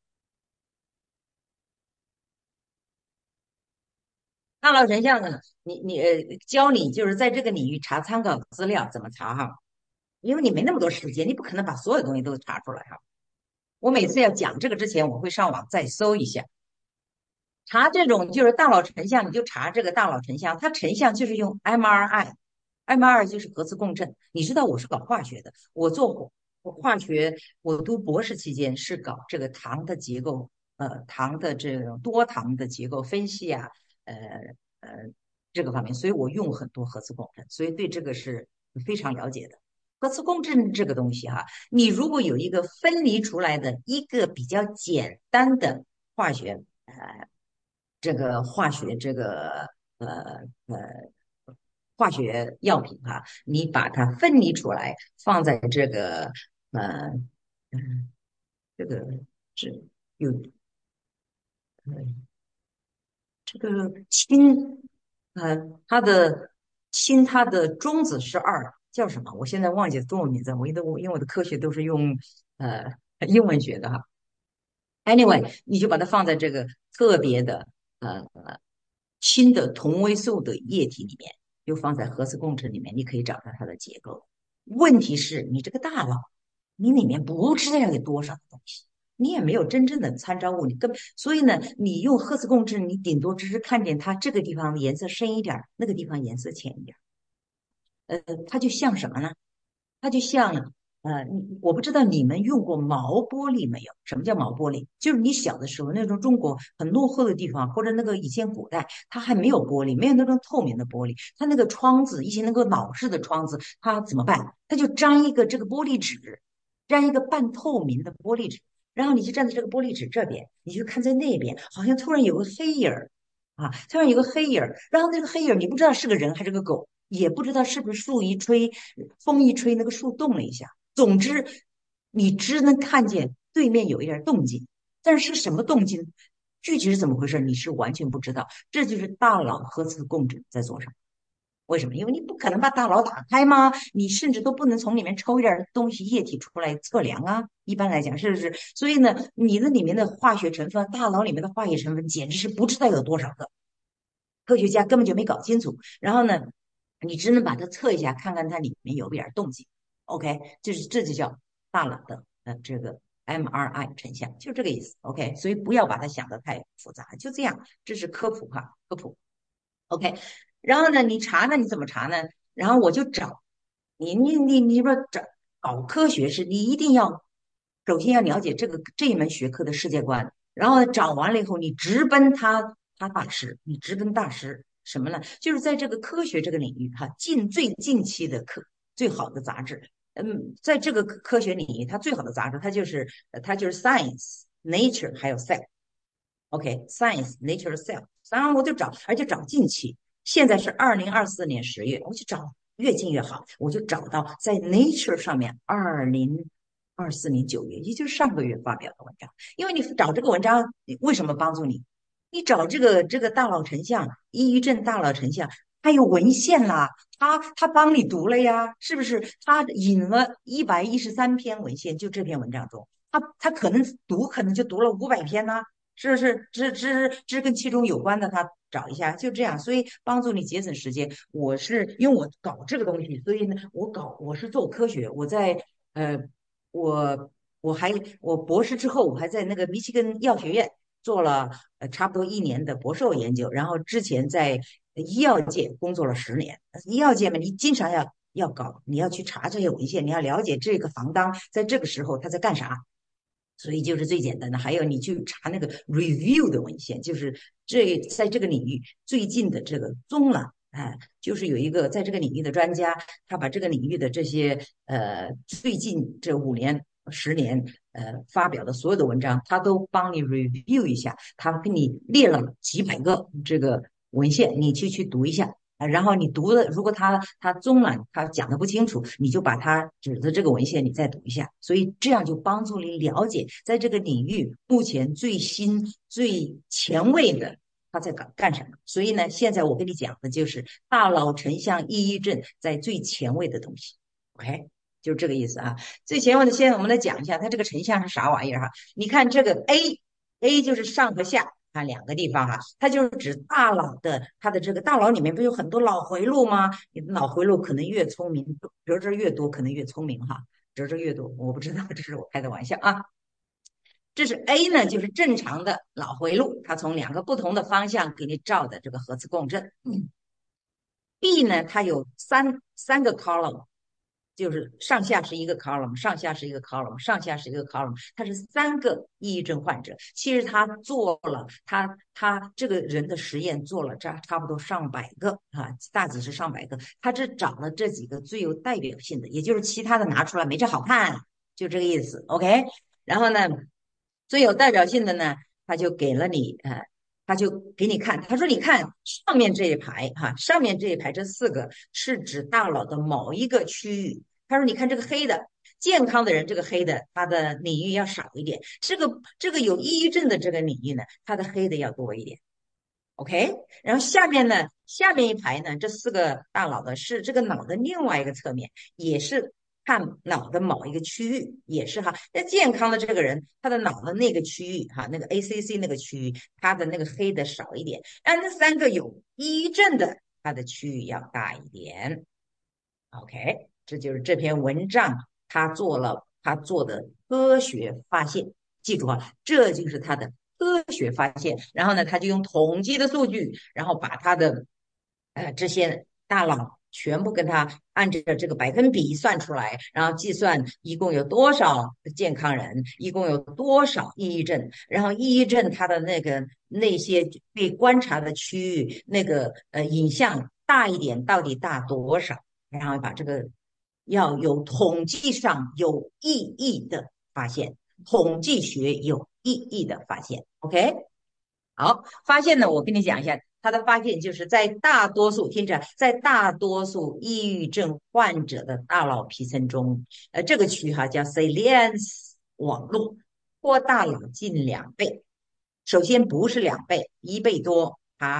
大脑成像呢，你你呃，教你就是在这个领域查参考资料怎么查哈，因为你没那么多时间，你不可能把所有东西都查出来哈。我每次要讲这个之前，我会上网再搜一下。查这种就是大脑成像，你就查这个大脑成像，它成像就是用 M R I，M R I 就是核磁共振。你知道我是搞化学的，我做我化学，我读博士期间是搞这个糖的结构，呃，糖的这种多糖的结构分析啊，呃呃这个方面，所以我用很多核磁共振，所以对这个是非常了解的。核磁共振这个东西哈，你如果有一个分离出来的一个比较简单的化学，呃。这个化学这个呃呃化学药品哈、啊你把它分离出来，放在这个呃嗯这个是有嗯这个氢呃它的氢它的中子是二，叫什么？我现在忘记中文名字，我因为我因为我的科学都是用呃英文学的哈。Anyway，你就把它放在这个特别的呃氢的同位素的液体里面，又放在核磁共振里面，你可以找到它的结构。问题是你这个大脑，你里面不知道有多少的东西，你也没有真正的参照物，你根本所以呢，你用核磁共振，你顶多只是看见它这个地方颜色深一点，那个地方颜色浅一点。呃，它就像什么呢？它就像呃，你我不知道你们用过毛玻璃没有？什么叫毛玻璃？就是你小的时候那种中国很落后的地方，或者那个以前古代它还没有玻璃，没有那种透明的玻璃，它那个窗子以前那个老式的窗子，它怎么办？它就粘一个这个玻璃纸，粘一个半透明的玻璃纸，然后你就站在这个玻璃纸这边，你就看在那边，好像突然有个黑影儿啊，突然有个黑影儿，然后那个黑影儿你不知道是个人还是个狗。也不知道是不是树一吹，风一吹，那个树动了一下。总之，你只能看见对面有一点动静，但是是什么动静，具体是怎么回事，你是完全不知道。这就是大脑核磁共振在做上。 为什么？因为你不可能把大脑打开吗？你甚至都不能从里面抽一点东西液体出来测量啊。一般来讲，是不是？所以呢，你的里面的化学成分，大脑里面的化学成分简直是不知道有多少个，科学家根本就没搞清楚。然后呢，你只能把它测一下，看看它里面有没有点动静。OK，就是这就叫大脑的呃这个 M R I 成像，就这个意思。OK，所以不要把它想得太复杂，就这样，这是科普哈，科普。OK，然后呢，你查呢，你怎么查呢？然后我就找你，你你你不找搞科学是，你一定要首先要了解这个这一门学科的世界观，然后找完了以后，你直奔他他大师，你直奔大师什么呢？就是在这个科学这个领域哈，近最近期的科最好的杂志，嗯，在这个科科学领域，它最好的杂志，它就是呃它就是 Science、Nature 还有 Cell。OK，Science、Nature、Cell，然后我就找，而且找近期，现在是二零二四年十月，我就找越近越好，我就找到在 Nature 上面二零二四年九月，也就是上个月发表的文章。因为你找这个文章，为什么帮助你？你找这个这个大脑成像、抑郁症大脑成像，还有文献啦，他他帮你读了呀，是不是？他引了一百一十三篇文献，就这篇文章中，他他可能读可能就读了五百篇呢、是不是？这这这跟其中有关的，他找一下，就这样，所以帮助你节省时间。我是因为我搞这个东西，所以呢，我搞我是做科学，我在呃，我我还我博士之后，我还在那个密西根药学院做了呃差不多一年的博士研究，然后之前在医药界工作了十年。医药界嘛，你经常要要搞，你要去查这些文献，你要了解这个行当在这个时候他在干啥。所以就是最简单的，还有你去查那个 review 的文献，就是这在这个领域最近的这个综览，哎，就是有一个在这个领域的专家，他把这个领域的这些呃最近这五年、十年呃发表的所有的文章，他都帮你 review 一下，他给你列了几百个这个文献，你去去读一下。啊，然后你读的，如果他他综览他讲的不清楚，你就把他指的这个文献你再读一下，所以这样就帮助你了解在这个领域目前最新最前卫的他在干干什么。所以呢，现在我跟你讲的就是大脑成像抑郁症在最前卫的东西，OK，就是这个意思啊。最前卫的，现在我们来讲一下它这个成像是啥玩意儿哈。你看这个 A，A 就是上和下。啊，两个地方哈、啊，它就是指大脑的，它的这个大脑里面不有很多脑回路吗？你的脑回路可能越聪明，折折越多，可能越聪明哈，折折越多，我不知道，这是我开的玩笑啊。这是 A 呢，就是正常的脑回路，它从两个不同的方向给你照的这个核磁共振。嗯 B 呢，它有三三个 column，就是上下是一个 column，上下是一个 column，上下是一个 column，它是三个抑郁症患者。其实他做了，他他这个人的实验做了这差不多上百个啊，大几十上百个，他只找了这几个最有代表性的，也就是其他的拿出来没这好看，就这个意思。OK，然后呢，最有代表性的呢，他就给了你呃他就给你看，他说：“你看上面这一排，哈，上面这一排这四个是指大脑的某一个区域。他说：你看这个黑的，健康的人这个黑的，他的领域要少一点；这个这个有抑郁症的这个领域呢，它的黑的要多一点。OK，然后下面呢，下面一排呢，这四个大脑的是这个脑的另外一个侧面，也是看脑的某一个区域，也是哈。那健康的这个人，他的脑的那个区域哈，那个 A C C 那个区域，他的那个黑的少一点。而那三个有抑郁症的，它的区域要大一点。OK，这就是这篇文章他做了他做的科学发现。记住啊，这就是他的科学发现。然后呢，他就用统计的数据，然后把他的呃这些大脑全部跟他按照这个百分比算出来，然后计算一共有多少健康人，一共有多少抑郁症，然后抑郁症它的那个那些被观察的区域，那个呃影像大一点到底大多少？然后把这个要有统计上有意义的发现，统计学有意义的发现。OK，好，发现呢，我跟你讲一下，他的发现就是在大多数，听着，在大多数抑郁症患者的大脑皮层中，呃，这个区哈叫 salience 网络，扩大了近两倍。首先不是两倍，一倍多，它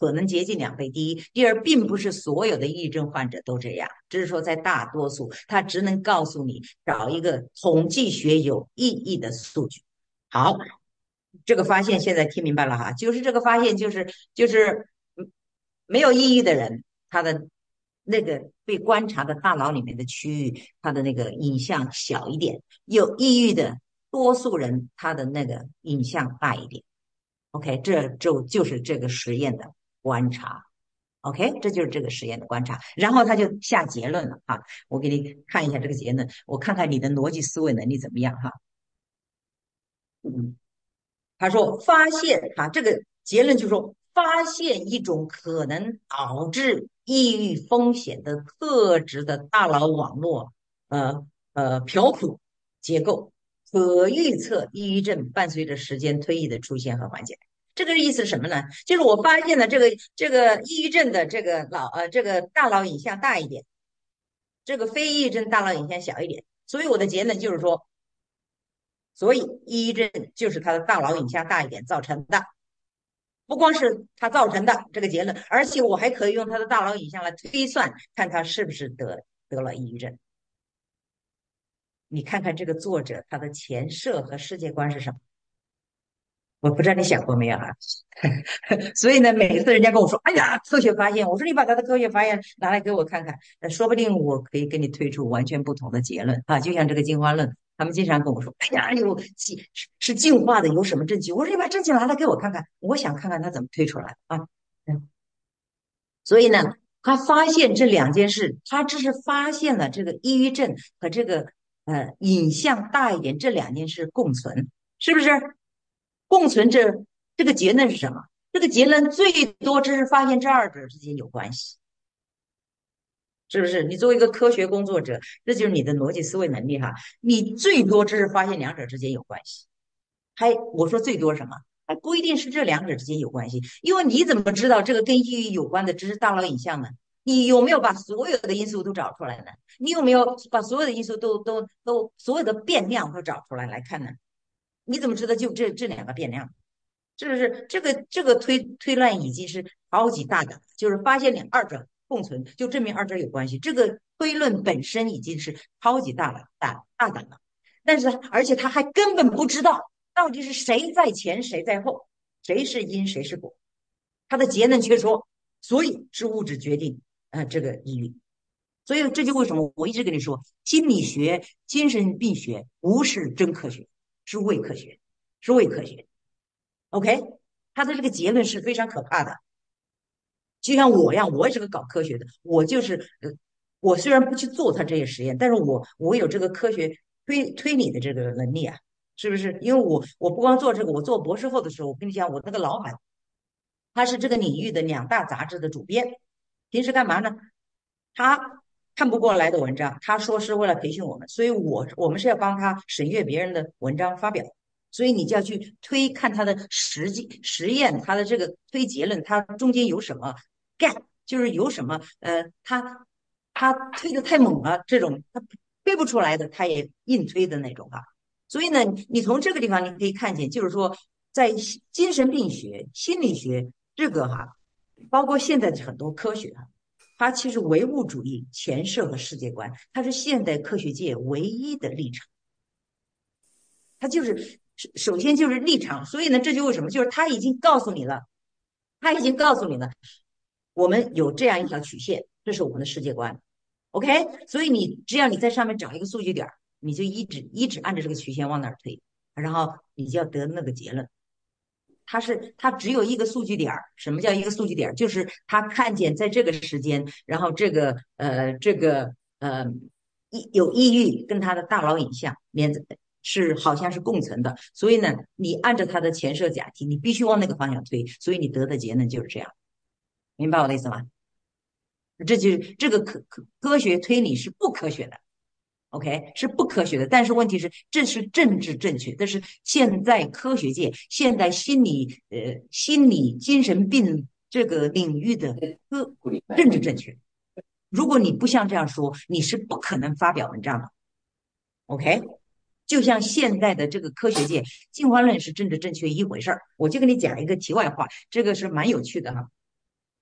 可能接近两倍。第一，第二，并不是所有的抑郁症患者都这样，只是说在大多数，它只能告诉你找一个统计学有意义的数据。好，这个发现现在听明白了哈，就是这个发现就是就是嗯没有抑郁的人，他的那个被观察的大脑里面的区域，他的那个影像小一点；有抑郁的多数人，他的那个影像大一点。OK，这就就是这个实验的观察。OK，这就是这个实验的观察。然后他就下结论了哈，我给你看一下这个结论，我看看你的逻辑思维能力怎么样哈。嗯。他说发现啊，这个结论就是说发现一种可能导致抑郁风险的特质的大脑网络，呃呃条谱结构，可预测抑郁症伴随着时间推移的出现和缓解。这个意思是什么呢？就是我发现了这个这个抑郁症的这个脑呃这个大脑影像大一点，这个非抑郁症大脑影像小一点，所以我的结论就是说，所以抑郁症就是他的大脑影像大一点造成的。不光是他造成的这个结论，而且我还可以用他的大脑影像来推算，看他是不是得得了抑郁症。你看看这个作者他的前设和世界观是什么？我不知道你想过没有哈、啊？所以呢，每次人家跟我说：“哎呀，科学发现。”我说：“你把他的科学发现拿来给我看看，那说不定我可以给你推出完全不同的结论啊。”就像这个进化论，他们经常跟我说：“哎呀，有进是进化的，有什么证据？”我说：“你把证据拿来给我看看，我想看看他怎么推出来的啊。”嗯。所以呢，他发现这两件事，他只是发现了这个抑郁症和这个呃影像大一点这两件事共存，是不是？共存这这个结论是什么？这个结论最多只是发现这二者之间有关系，是不是？你作为一个科学工作者，这就是你的逻辑思维能力哈。你最多只是发现两者之间有关系。还我说最多什么？还不一定是这两者之间有关系，因为你怎么知道这个跟抑郁有关的只是大脑影像呢？你有没有把所有的因素都找出来呢？你有没有把所有的因素都都都所有的变量都找出来来看呢？你怎么知道就这这两个变量？是不是？这个这个推推断已经是超级大胆，就是发现两二者共存，就证明二者有关系。这个推论本身已经是超级大了，大大胆了。但是而且他还根本不知道到底是谁在前谁在后，谁是因谁是果。他的结论却说，所以是物质决定呃这个抑郁。所以这就为什么我一直跟你说，心理学、精神病学不是真科学，是伪科学，是伪科学。OK，他的这个结论是非常可怕的。就像我一样，我也是个搞科学的，我就是呃，我虽然不去做他这些实验，但是我我有这个科学推推理的这个能力啊，是不是？因为我我不光做这个，我做博士后的时候，我跟你讲，我那个老板他是这个领域的两大杂志的主编，平时干嘛呢？他看不过来的文章，他说是为了培训我们，所以我我们是要帮他审阅别人的文章发表，所以你就要去推看他的实际实验，他的这个推结论，他中间有什么 gap，就是有什么呃，他他推的太猛了，这种他推不出来的，他也硬推的那种哈、啊。所以呢，你从这个地方你可以看见，就是说，在精神病学、心理学这个哈、啊，包括现在的很多科学啊，它其实唯物主义前设和世界观，它是现代科学界唯一的立场。它就是首先就是立场，所以呢，这就为什么就是他已经告诉你了，他已经告诉你了，我们有这样一条曲线，这是我们的世界观。OK，所以你只要你在上面找一个数据点，你就一直一直按照这个曲线往那儿推，然后你就要得那个结论。它是它只有一个数据点。什么叫一个数据点？就是他看见在这个时间，然后这个呃这个呃抑有抑郁跟他的大脑影像连是好像是共存的，所以呢，你按照他的前设假题，你必须往那个方向推，所以你得的结论就是这样。明白我的意思吗？这就是这个科科科学推理是不科学的。OK，是不科学的，但是问题是，这是政治正确，这是现在科学界、现代心理呃心理精神病这个领域的科政治正确。如果你不像这样说，你是不可能发表文章的。OK，就像现在的这个科学界，进化论是政治正确一回事儿。我就跟你讲一个题外话，这个是蛮有趣的哈。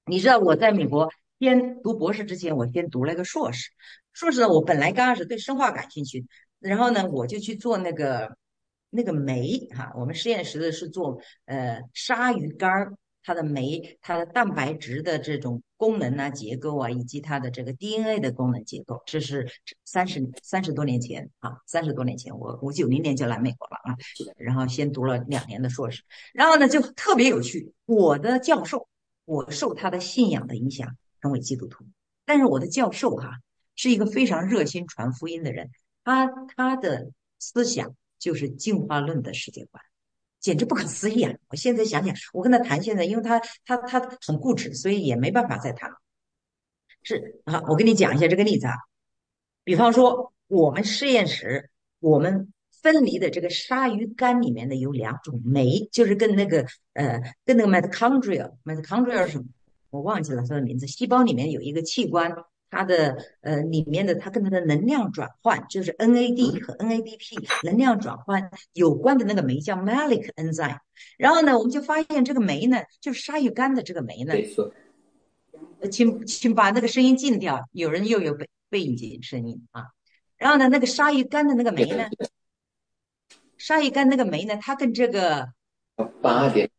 你知道我在美国先读博士之前，我先读了个硕士。硕士呢，我本来刚开始对生化感兴趣，然后呢，我就去做那个那个酶哈。我们实验室的是做呃鲨鱼干儿，它的酶、它的蛋白质的这种功能啊、结构啊，以及它的这个 D N A 的功能结构。这是三十三十多年前啊，三十多年前，我我九零年就来美国了啊，然后先读了两年的硕士，然后呢就特别有趣，我的教授。我受他的信仰的影响，成为基督徒。但是我的教授哈、是一个非常热心传福音的人，他他的思想就是进化论的世界观，简直不可思议啊！我现在想想，我跟他谈现在，因为他他他很固执，所以也没办法再谈了。是啊，我跟你讲一下这个例子啊，比方说我们实验室我们分离的这个鲨鱼肝里面的有两种酶，就是跟那个呃跟那个 mitochondria，mitochondria 是什么？我忘记了它的名字。细胞里面有一个器官，它的呃里面的它跟它的能量转换，就是 N A D 和 N A D P 能量转换有关的那个酶叫 Malic enzyme。然后呢，我们就发现这个酶呢，就是鲨鱼肝的这个酶呢， 没错， 呃，请请把那个声音禁掉，有人又有背背景声音啊。然后呢，那个鲨鱼肝的那个酶呢，鲨鱼肝那个酶呢，它跟这个呃八点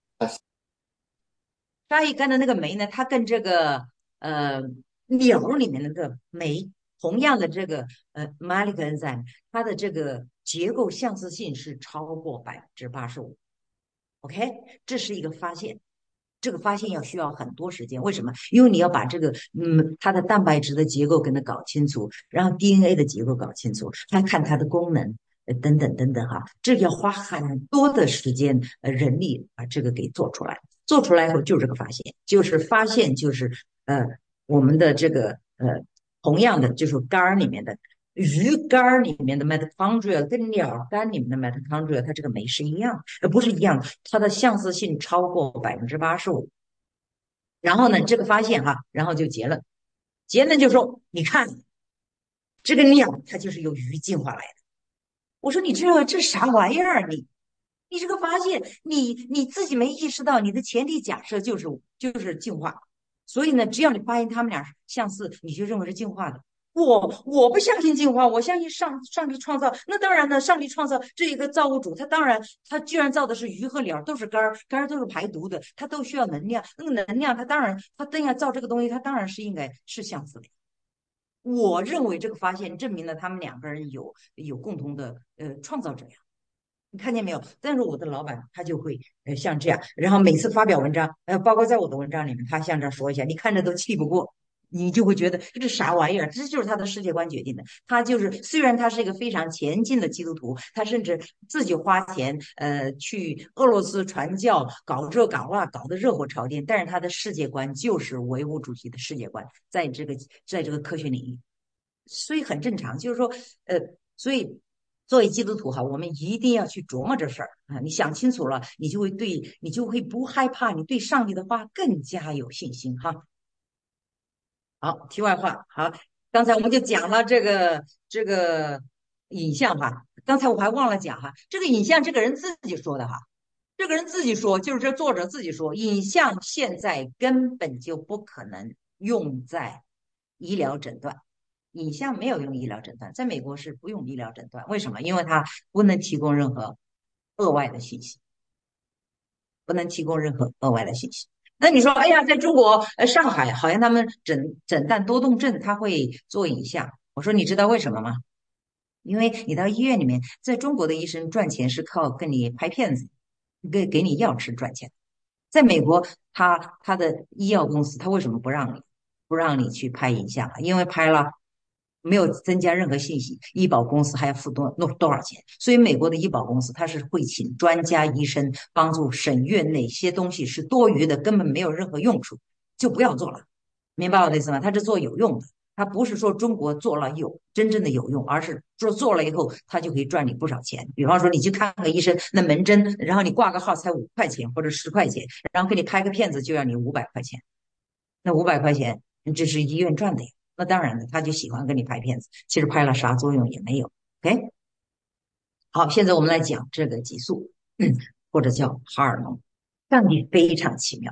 鲨鱼肝的那个酶呢，它跟这个呃鸟里面的那个酶，同样的这个呃 malic enzyme，它的这个结构相似性是超过百分之八十五。OK，这是一个发现。这个发现要需要很多时间，为什么？因为你要把这个嗯它的蛋白质的结构跟它搞清楚，然后 D N A 的结构搞清楚，再看它的功能，呃等等等等哈，这要花很多的时间呃人力把这个给做出来。做出来以后就是这个发现，就是发现就是呃我们的这个呃同样的就是肝儿里面的鱼肝儿里面的 mitochondria 跟鸟肝里面的 mitochondria，它这个酶是一样，呃，不是一样，它的相似性超过百分之八十五。然后呢，这个发现哈，然后就结论，结论就说，你看这个鸟，它就是由鱼进化来的。我说你这这啥玩意儿？你你这个发现，你你自己没意识到，你的前提假设就是就是进化。所以呢，只要你发现他们俩相似，你就认为是进化的。我我不相信进化，我相信上上帝创造。那当然呢，上帝创造这一个造物主，他当然他居然造的是鱼和鸟，都是肝儿，肝儿都是排毒的，它都需要能量。那个能量，它当然他等下造这个东西，它当然是应该是相似的。我认为这个发现证明了他们两个人有有共同的呃创造者呀。你看见没有？但是我的老板他就会呃像这样，然后每次发表文章，呃，包括在我的文章里面，他像这样说一下，你看着都气不过，你就会觉得这啥玩意儿？这就是他的世界观决定的。他就是虽然他是一个非常前进的基督徒，他甚至自己花钱呃去俄罗斯传教，搞这搞那，搞得热火朝天，但是他的世界观就是唯物主义的世界观，在这个在这个科学领域。所以很正常，就是说，呃，所以作为基督徒哈，我们一定要去琢磨这事儿啊。你想清楚了，你就会对你就会不害怕，你对上帝的话更加有信心哈。好，题外话，好，刚才我们就讲了这个这个影像哈，刚才我还忘了讲哈，这个影像这个人自己说的哈，这个人自己说，就是这作者自己说，影像现在根本就不可能用在医疗诊断。影像没有用医疗诊断，在美国是不用医疗诊断，为什么？因为它不能提供任何额外的信息，不能提供任何额外的信息。那你说，哎呀，在中国，呃，上海好像他们诊诊断多动症，他会做影像。我说，你知道为什么吗？因为你到医院里面，在中国的医生赚钱是靠跟你拍片子，给给你药吃赚钱。在美国，他他的医药公司，他为什么不让你不让你去拍影像啊？因为拍了没有增加任何信息，医保公司还要付多多多少钱？所以美国的医保公司他是会请专家医生帮助审阅哪些东西是多余的，根本没有任何用处，就不要做了。明白我的意思吗？他是做有用的。他不是说中国做了有真正的有用，而是说做了以后，他就可以赚你不少钱。比方说，你去看个医生，那门诊，然后你挂个号才五块钱或者十块钱，然后给你拍个片子就要你五百块钱，那五百块钱这是医院赚的呀。那当然了，他就喜欢给你拍片子，其实拍了啥作用也没有。OK，好，现在我们来讲这个激素，嗯，或者叫荷尔蒙。上帝非常奇妙，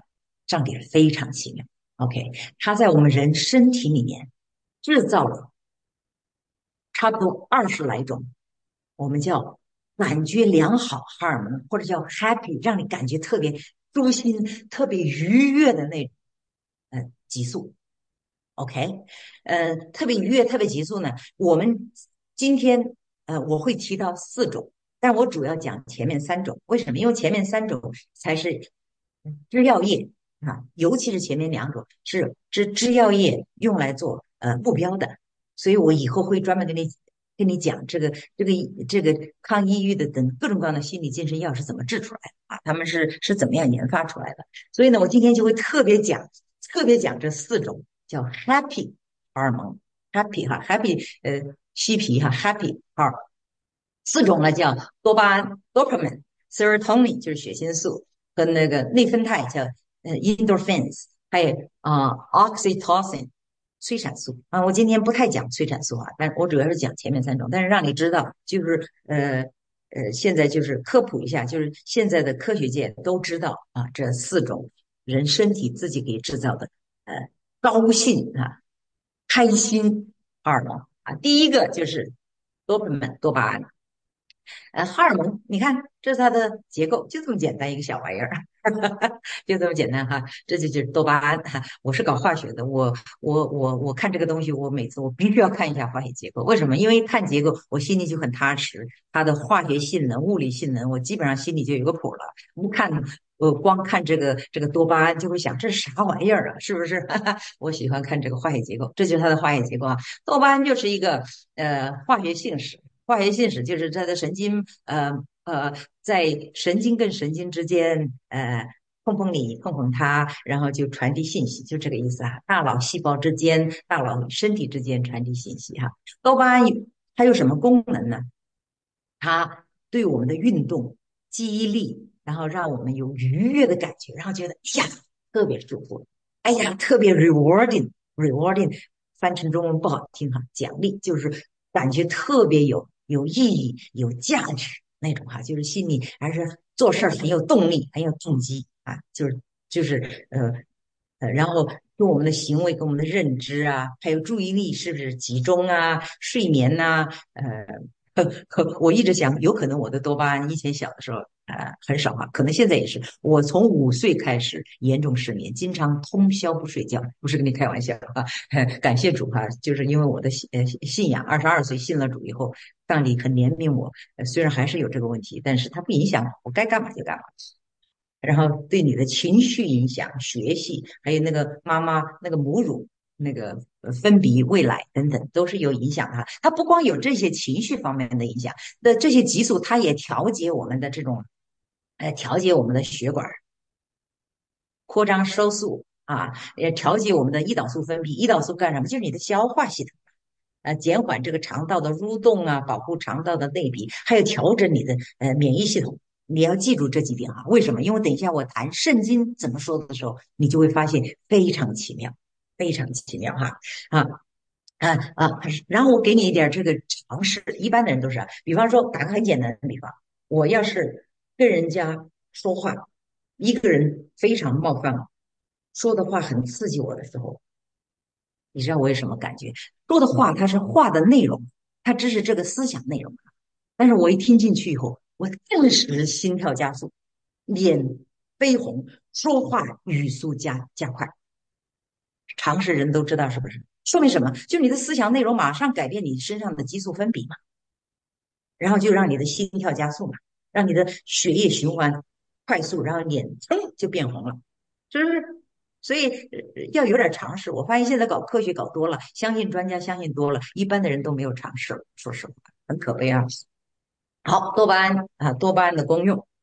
上帝非常奇妙。OK，他在我们人身体里面制造了差不多二十来种，我们叫感觉良好荷尔蒙，或者叫 happy，让你感觉特别舒心、特别愉悦的那种呃激素。OK，呃，特别愉悦、特别急速呢，我们今天呃我会提到四种，但我主要讲前面三种。为什么？因为前面三种才是制药业啊，尤其是前面两种是制制药业用来做呃目标的，所以我以后会专门跟你跟你讲这个这个这个抗抑郁的等各种各样的心理精神药是怎么制出来的啊，他们是是怎么样研发出来的。所以呢，我今天就会特别讲特别讲这四种。叫 happy 荷尔蒙，happy 哈，happy 呃嬉皮哈，happy 荷尔四种呢叫多巴胺 dopamine、serotonin 就是血清素和那个内啡肽叫呃 endorphins，还有啊、呃 oxytocin 催产素啊。我今天不太讲催产素啊，但我主要是讲前面三种，但是让你知道就是呃。呃，现在就是科普一下，就是现在的科学界都知道啊，这四种人身体自己给制造的呃高兴啊、开心荷尔蒙啊。第一个就是多巴胺，多巴胺。呃，荷尔蒙，你看这是它的结构，就这么简单一个小玩意儿，就这么简单哈。这就就是多巴胺哈。我是搞化学的，我我我我看这个东西，我每次我必须要看一下化学结构。为什么？因为看结构，我心里就很踏实。它的化学性能、物理性能，我基本上心里就有个谱了。不看，我光看这个这个多巴胺，就会想这是啥玩意儿啊？是不是？我喜欢看这个化学结构，这就是它的化学结构啊。多巴胺就是一个呃化学性质。化学信使就是它的神经，呃呃，在神经跟神经之间，呃，碰碰你，碰碰它，然后就传递信息，就这个意思啊。大脑细胞之间，大脑身体之间传递信息哈。多巴胺有它有什么功能呢？它对我们的运动、记忆力，然后让我们有愉悦的感觉，然后觉得哎呀特别舒服，哎呀特别 rewarding，rewarding 翻成中文不好听哈，奖励就是感觉特别有有意义、有价值那种哈，就是心里还是做事儿很有动力、很有动机啊，就是就是呃呃，然后跟我们的行为、跟我们的认知啊，还有注意力是不是集中啊、睡眠呐、呃。呵呵，我一直想，有可能我的多巴胺以前小的时候，呃，很少哈，可能现在也是。我从五岁开始严重失眠，经常通宵不睡觉，不是跟你开玩笑哈。感谢主哈，就是因为我的信呃信仰，二十二岁信了主以后，上帝很怜悯我，呃虽然还是有这个问题，但是它不影响我，我该干嘛就干嘛。然后对你的情绪影响、学习，还有那个妈妈那个母乳、那个呃分泌、喂奶等等，都是有影响的。它不光有这些情绪方面的影响，那这些激素它也调节我们的这种，呃，调节我们的血管扩张收缩啊，也调节我们的胰岛素分泌。胰岛素干什么？就是你的消化系统。呃，减缓这个肠道的蠕动啊，保护肠道的内壁，还有调整你的呃免疫系统。你要记住这几点啊。为什么？因为等一下我谈圣经怎么说的时候，你就会发现非常奇妙，非常奇妙哈啊啊啊！然后我给你一点这个常识，一般的人都是啊，比方说打个很简单的比方，我要是跟人家说话，一个人非常冒犯我，说的话很刺激我的时候，你知道我有什么感觉？说的话，它是话的内容，它只是这个思想内容。但是我一听进去以后，我顿时心跳加速，脸绯红，说话语速加加快。常识人都知道是不是？说明什么？就你的思想内容马上改变你身上的激素分泌嘛，然后就让你的心跳加速嘛，让你的血液循环快速，然后脸噌就变红了，是不是？所以呃要有点常识。我发现现在搞科学搞多了，相信专家相信多了，一般的人都没有常识了。说实话，很可悲啊。好，多巴胺啊，多巴胺的功用。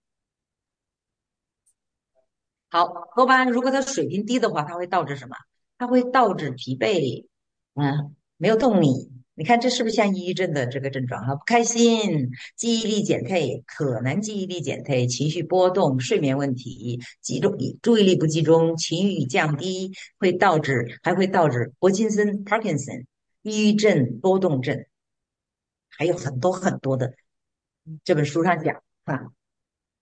好，多巴胺如果它水平低的话，它会导致什么？它会导致疲惫，嗯，没有动力。你看这是不是像抑郁症的这个症状啊？不开心，记忆力减退，可能记忆力减退，情绪波动，睡眠问题，集中注意力不集中，情绪降低，会导致还会导致帕金森 （Parkinson）、抑郁症、多动症，还有很多很多的。这本书上讲啊。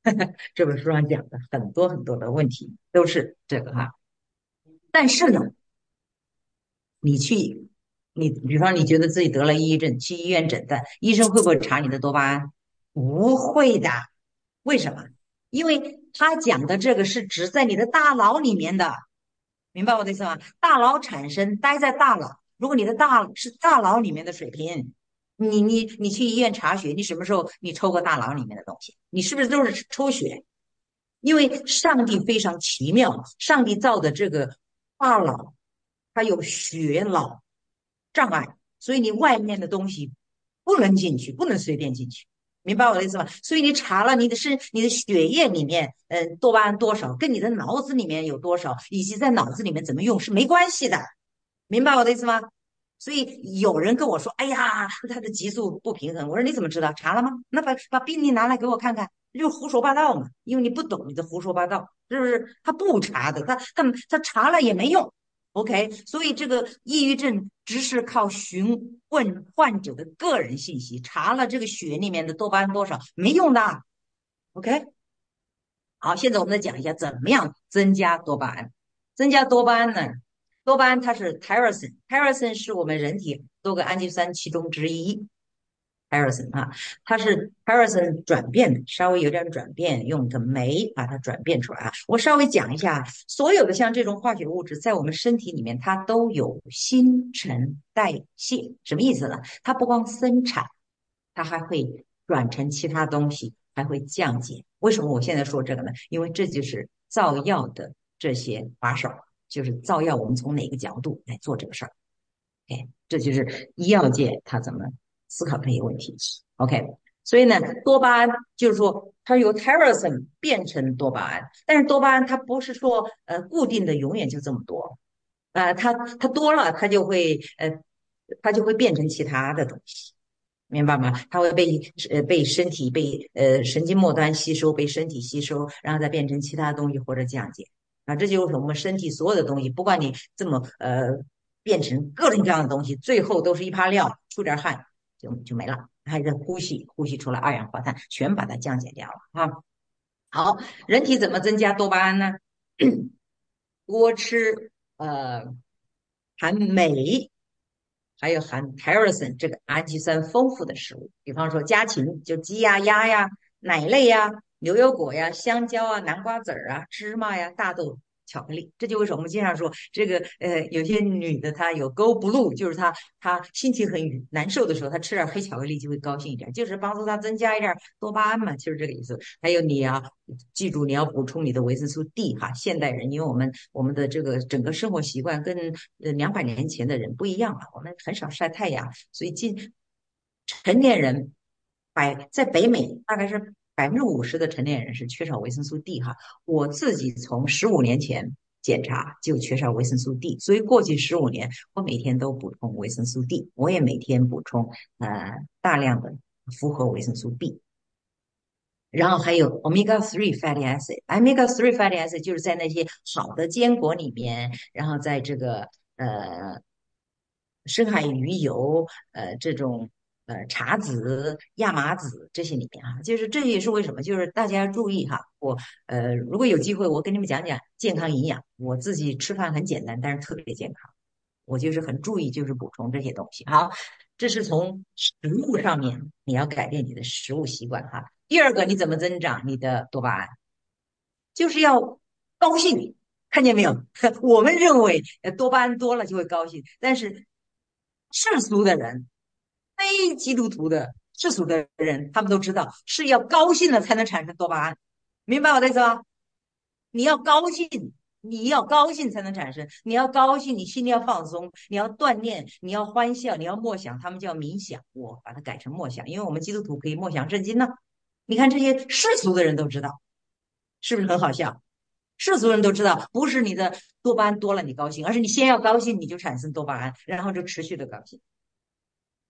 这本书上讲的很多很多的问题都是这个哈。但是呢，你去，你比方你觉得自己得了抑郁症，去医院诊断，医生会不会查你的多巴胺？不会的。为什么？因为他讲的这个是指在你的大脑里面的，明白我的意思吗？大脑产生，待在大脑。如果你的大是大脑里面的水平，你你你去医院查血，你什么时候你抽过大脑里面的东西？你是不是都是抽血？因为上帝非常奇妙，上帝造的这个大脑，它有血脑障碍，所以你外面的东西不能进去，不能随便进去，明白我的意思吗？所以你查了你的是你的血液里面，嗯，多巴胺多少，跟你的脑子里面有多少，以及在脑子里面怎么用是没关系的，明白我的意思吗？所以有人跟我说：“哎呀，他的激素不平衡。”我说：“你怎么知道？查了吗？那把把病历拿来给我看看。”就胡说八道嘛，因为你不懂，你的胡说八道，是不是？他不查的，他他他查了也没用。OK，所以这个抑郁症只是靠询问患者的个人信息，查了这个血里面的多巴胺多少没用的。OK，好，现在我们再讲一下怎么样增加多巴胺。增加多巴胺呢？多巴胺它是 tyrosine，tyrosine 是我们人体多个氨基酸其中之一。tyrosine 啊，它是 tyrosine 转变的，稍微有点转变，用个酶把它转变出来啊。我稍微讲一下，所有的像这种化学物质在我们身体里面，它都有新陈代谢，什么意思呢？它不光生产，它还会转成其他东西，还会降解。为什么我现在说这个呢？因为这就是造药的这些把手，就是造药我们从哪个角度来做这个事儿。OK，这就是医药界他怎么思考这些问题。OK，所以呢，多巴胺就是说它由 tyrosine 变成多巴胺，但是多巴胺它不是说呃固定的永远就这么多，呃，它它多了它就会呃它就会变成其他的东西。明白吗？它会被呃被身体被呃神经末端吸收，被身体吸收，然后再变成其他东西或者降解啊。这就是我们身体所有的东西，不管你这么呃变成各种各样的东西，最后都是一泡料，出点汗就就没了，还是呼吸呼吸出来二氧化碳，全把它降解掉了啊。好，人体怎么增加多巴胺呢？多吃呃含镁还有含 tyrosine 这个氨基酸丰富的食物，比方说家禽，就鸡呀、鸭呀、奶类呀、牛油果呀、香蕉啊、南瓜籽儿啊、芝麻呀、大豆、巧克力。这就为什么我们经常说这个呃，有些女的她有 go blue，就是她她心情很难受的时候，她吃点黑巧克力就会高兴一点，就是帮助她增加一点多巴胺嘛，就是这个意思。还有你啊，记住你要补充你的维生素 D 哈。现代人因为我们我们的这个整个生活习惯跟呃两百年前的人不一样了，我们很少晒太阳，所以今成年人百在北美大概是百分之五十的成年人是缺少维生素 D 哈。我自己从十五年前检查就缺少维生素 D，所以过去十五年我每天都补充维生素 D，我也每天补充呃大量的复合维生素 B。然后还有 omega three fatty acid，omega three fatty acid 就是在那些好的坚果里面，然后在这个呃深海鱼油、呃这种呃茶籽、亚麻籽这些里面啊，就是这也是为什么，就是大家要注意哈。我呃如果有机会，我跟你们讲讲健康营养。我自己吃饭很简单，但是特别健康。我就是很注意，就是补充这些东西。好，这是从食物上面你要改变你的食物习惯哈。第二个，你怎么增长你的多巴胺？就是要高兴，看见没有？我们认为呃多巴胺多了就会高兴，但是世俗的人、非基督徒的世俗的人，他们都知道是要高兴了才能产生多巴胺，明白我的意思吗？你要高兴，你要高兴才能产生。你要高兴，你心里要放松，你要锻炼，你要欢笑，你要默想。他们叫冥想，我把它改成默想，因为我们基督徒可以默想圣经呢。你看这些世俗的人都知道，是不是很好笑？世俗人都知道，不是你的多巴胺多了你高兴，而是你先要高兴，你就产生多巴胺，然后就持续的高兴。